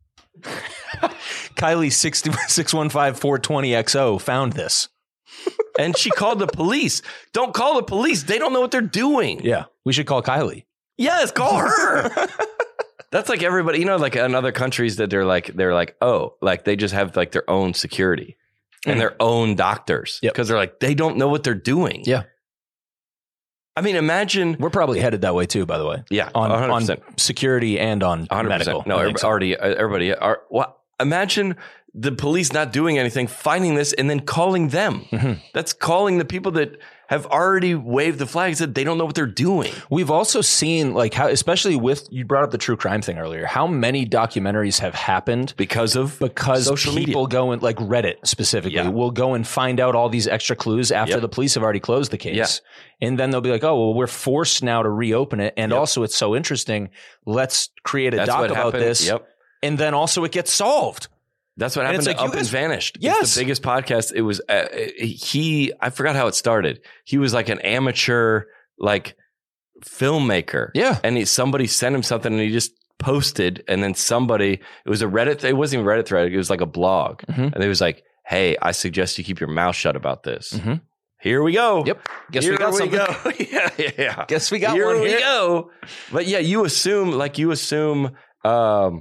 Kylie six one five four two zero X O found this. And she called the police. Don't call the police. They don't know what they're doing. Yeah. We should call Kylie. Yes, call her. That's like everybody, you know, like in other countries that they're like, they're like, oh, like they just have like their own security and Mhm. their own doctors. Yep. Because they're like, they don't know what they're doing. Yeah. I mean, imagine. We're probably headed that way too, by the way. Yeah, On, one hundred on percent. security and on one hundred medical. percent. No, I think everybody, so. already, uh, everybody. Are, what? Imagine the police not doing anything, finding this, and then calling them. Mhm. That's calling the people that have already waved the flag and said they don't know what they're doing. We've also seen like how, especially with, you brought up the true crime thing earlier, how many documentaries have happened Because of because social people media. go and like Reddit specifically Yeah. will go and find out all these extra clues after Yep. the police have already closed the case. And then they'll be like, oh, well, we're forced now to reopen it. And Yep. also it's so interesting. Let's create a That's doc what about happened. this. Yep. And then also it gets solved. That's what And happened it's to like, Up you and guys- Vanished. Yes. It's the biggest podcast. It was, uh, he, I forgot how it started. He was like an amateur, like filmmaker. Yeah. And he, somebody sent him something and he just posted. And then somebody, it was a Reddit, it wasn't even a Reddit thread. It was like a blog. Mhm. And it was like, hey, I suggest you keep your mouth shut about this. Mhm. Here we go. Yep. Guess Here we got something. go. yeah, yeah, yeah. Guess we got here one we here. go. But yeah, you assume, like you assume, um,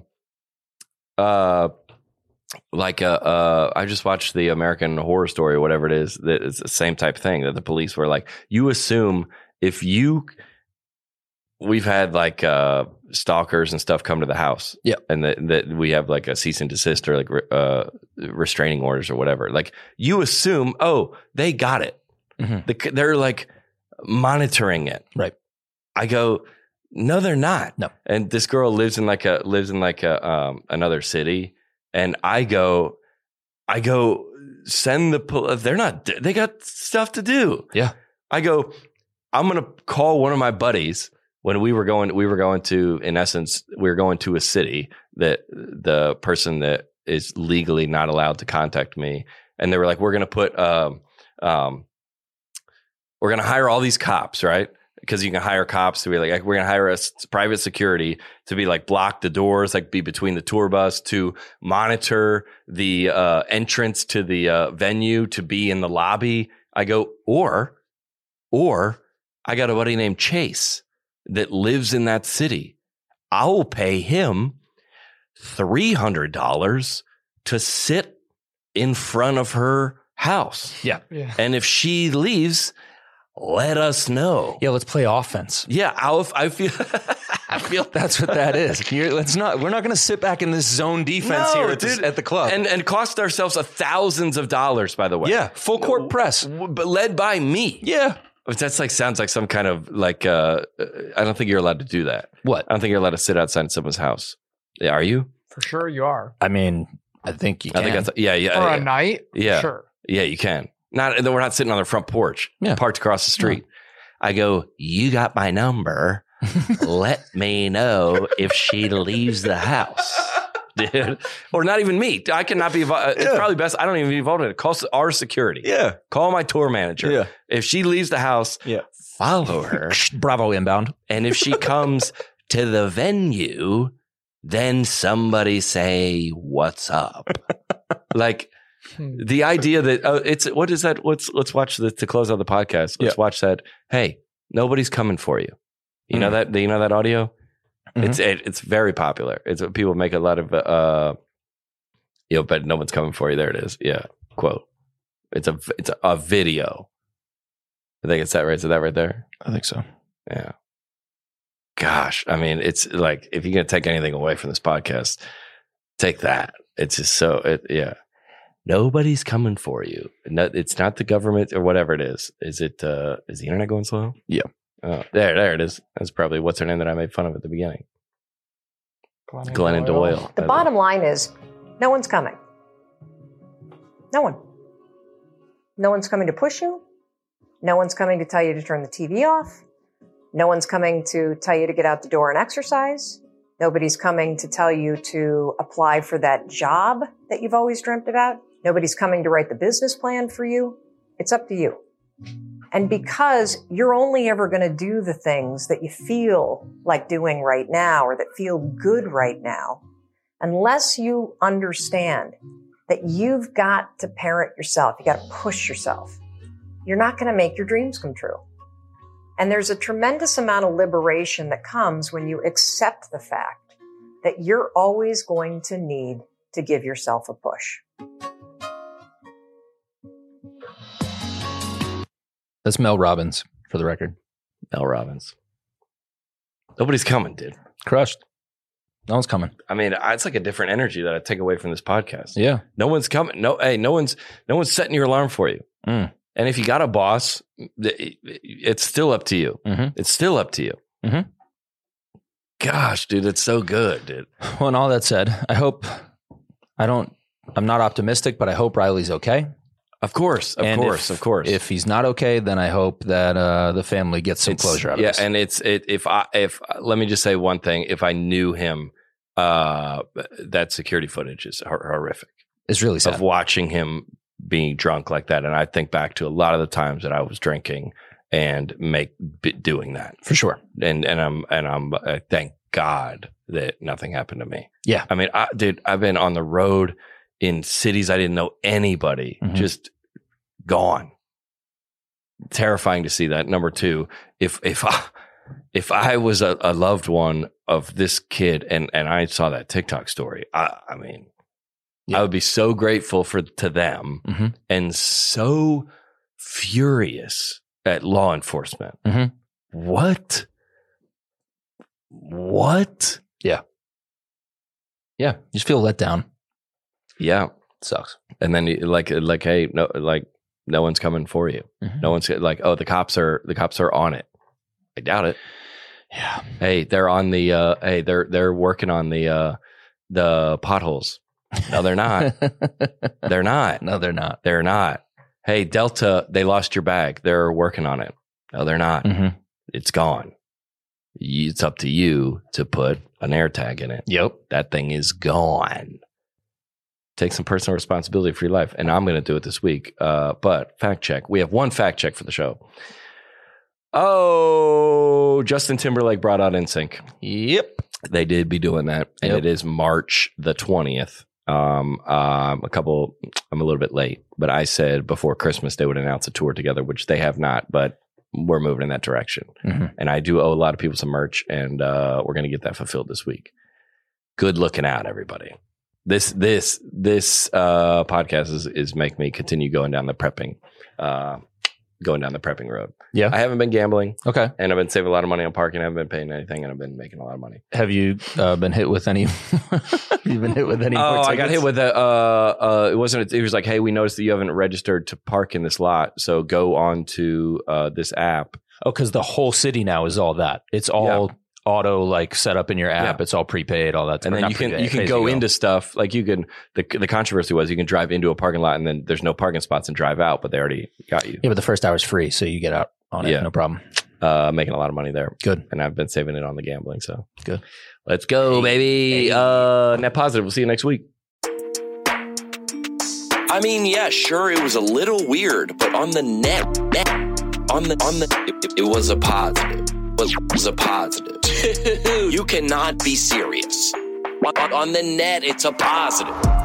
uh, like uh, uh, I just watched the American Horror Story or whatever it is. That it's the same type thing that the police were like. You assume if you, we've had like uh, stalkers and stuff come to the house. Yep. And that that we have like a cease and desist or like re- uh, restraining orders or whatever. Like you assume, oh, they got it. Mhm. The, they're like monitoring it. Right. I go, no, they're not. No. And this girl lives in like a lives in like a um another city, and I go, I go send the pol- they're not they got stuff to do. Yeah. I go, I'm gonna call one of my buddies when we were going we were going to in essence we were going to a city that the person that is legally not allowed to contact me, and they were like, we're gonna put um um we're gonna hire all these cops, right? Because you can hire cops to be like, we're going to hire a s- private security to be like, block the doors, like be between the tour bus, to monitor the uh, entrance to the uh, venue, to be in the lobby. I go, or, or I got a buddy named Chase that lives in that city. I will pay him three hundred dollars to sit in front of her house. Yeah. Yeah. And if she leaves, let us know. Yeah, let's play offense. Yeah, I'll, I feel I feel That's what that is. You're, let's not. We're not going to sit back in this zone defense No, here at, dude. the, at the club. and and cost ourselves a thousands of dollars, by the way. yeah, full court press. W- but led by me. Yeah. Which that's like sounds like some kind of like uh I don't think you're allowed to do that. What? I don't think you're allowed to sit outside someone's house. Yeah, are you? For sure you are. I mean, I think you I can. think that's yeah, yeah. For yeah. a night? Yeah. Sure. Yeah, you can. Not we're not sitting on their front porch. Yeah. Parked across the street. I go, you got my number. Let me know if she leaves the house. Dude. Or not even me. I cannot be involved. It's Yeah. probably best. I don't even be involved in it. Call our security. Yeah. Call my tour manager. Yeah. If she leaves the house, Yeah. follow her. Bravo inbound. And if she comes to the venue, then somebody say, what's up? Like Hmm. the idea that oh, it's what is that? Let's let's watch the to close out the podcast. Let's Yeah. watch that. Hey, nobody's coming for you. You know that? You know that audio? Mhm. It's it, it's very popular. It's people make a lot of uh, you know, but no one's coming for you. There it is. Yeah, quote. It's a it's a, a video. I think it's that right. Is it that right there? I think so. Yeah. Gosh, I mean, it's like if you're gonna take anything away from this podcast, take that. It's just so it, yeah. Nobody's coming for you. No, it's not the government or whatever it is. Is it? Uh, is the internet going slow? Yeah. Oh, there, there it is. That's probably what's her name that I made fun of at the beginning. Glennon, Glennon Doyle. The bottom line is no one's coming. No one. No one's coming to push you. No one's coming to tell you to turn the T V off. No one's coming to tell you to get out the door and exercise. Nobody's coming to tell you to apply for that job that you've always dreamt about. Nobody's coming to write the business plan for you. It's up to you. And because you're only ever going to do the things that you feel like doing right now or that feel good right now, unless you understand that you've got to parent yourself, you got to push yourself, you're not going to make your dreams come true. And there's a tremendous amount of liberation that comes when you accept the fact that you're always going to need to give yourself a push. That's Mel Robbins, for the record. Mel Robbins. Nobody's coming, dude. Crushed. No one's coming. I mean, I- it's like a different energy that I take away from this podcast. Yeah. No one's coming. No, hey, no one's no one's setting your alarm for you. Mm. And if you got a boss, th- it's still up to you. Mhm. It's still up to you. Mhm. Gosh, dude, it's so good, dude. Well, and all that said, I hope I don't. I'm not optimistic, but I hope Riley's okay. Of course, of And course, if- of course. If he's not okay, then I hope that uh, the family gets some It's- closure out yeah, of this. and it's it. If I if let me just say one thing. If I knew him, uh, that security footage is hor- horrific. It's really sad. Of watching him being drunk like that, and I think back to a lot of the times that I was drinking and make b- doing that For sure. and and I'm and I'm uh, thank God that nothing happened to me. Yeah. I mean, I, dude, I've been on the road in cities I didn't know anybody, Mhm. just gone. Terrifying to see that. Number two, if if I, if I was a, a loved one of this kid and and I saw that TikTok story, I, I mean, Yeah. I would be so grateful for to them Mhm. and so furious at law enforcement. Mhm. What? What? Yeah. You just feel let down. Yeah. Sucks. And then you- like like hey, no like no one's coming for you. Mhm. No one's like, oh, the cops are the cops are on it. I doubt it. Yeah. Hey, they're on the uh hey, they're they're working on the uh the potholes. No, they're not. They're not. No, they're not. They're not. Hey, Delta, they lost your bag. They're working on it. No, they're not. Mhm. It's gone. You- It's up to you to put an air tag in it. Yep. That thing is gone. Take some personal responsibility for your life. And I'm going to do it this week. Uh, but fact check. We have one fact check for the show. Oh, Justin Timberlake brought out N Sync. Yep. They did be doing that. And Yep. it is March the twentieth. Um, um, a couple, I'm a little bit late, but I said before Christmas they would announce a tour together, which they have not, but we're moving in that direction. Mhm. And I do owe a lot of people some merch, and uh, we're going to get that fulfilled this week. Good looking out, everybody. this this this uh, podcast is is make me continue going down the prepping, uh, going down the prepping road. Yeah, I haven't been gambling. Okay, and I've been saving a lot of money on parking. I haven't been paying anything, and I've been making a lot of money. Have you uh, been hit with any? You've been hit with any? Oh, more I got hit with a. Uh, uh, it wasn't. It was like, hey, we noticed that you haven't registered to park in this lot, so go on to uh, this app. Oh, because the whole city now is all that. It's all. Yeah. Auto like set up in your app. Yeah. It's all prepaid, all that. And then you can prepaid, you can go, go into stuff like you can. The the controversy was you can drive into a parking lot and then there's no parking spots and drive out, but they already got you. Yeah, but the first hour is free, so you get out on it, yeah. no problem. Uh, making a lot of money there. Good, and I've been saving it on the gambling. So good. Let's go, baby. Hey. Uh, net positive. We'll see you next week. I mean, yeah, sure, it was a little weird, but on the net, net on the on the, it, it was a positive. Was was a positive. You cannot be serious. On, on the net, it's a positive.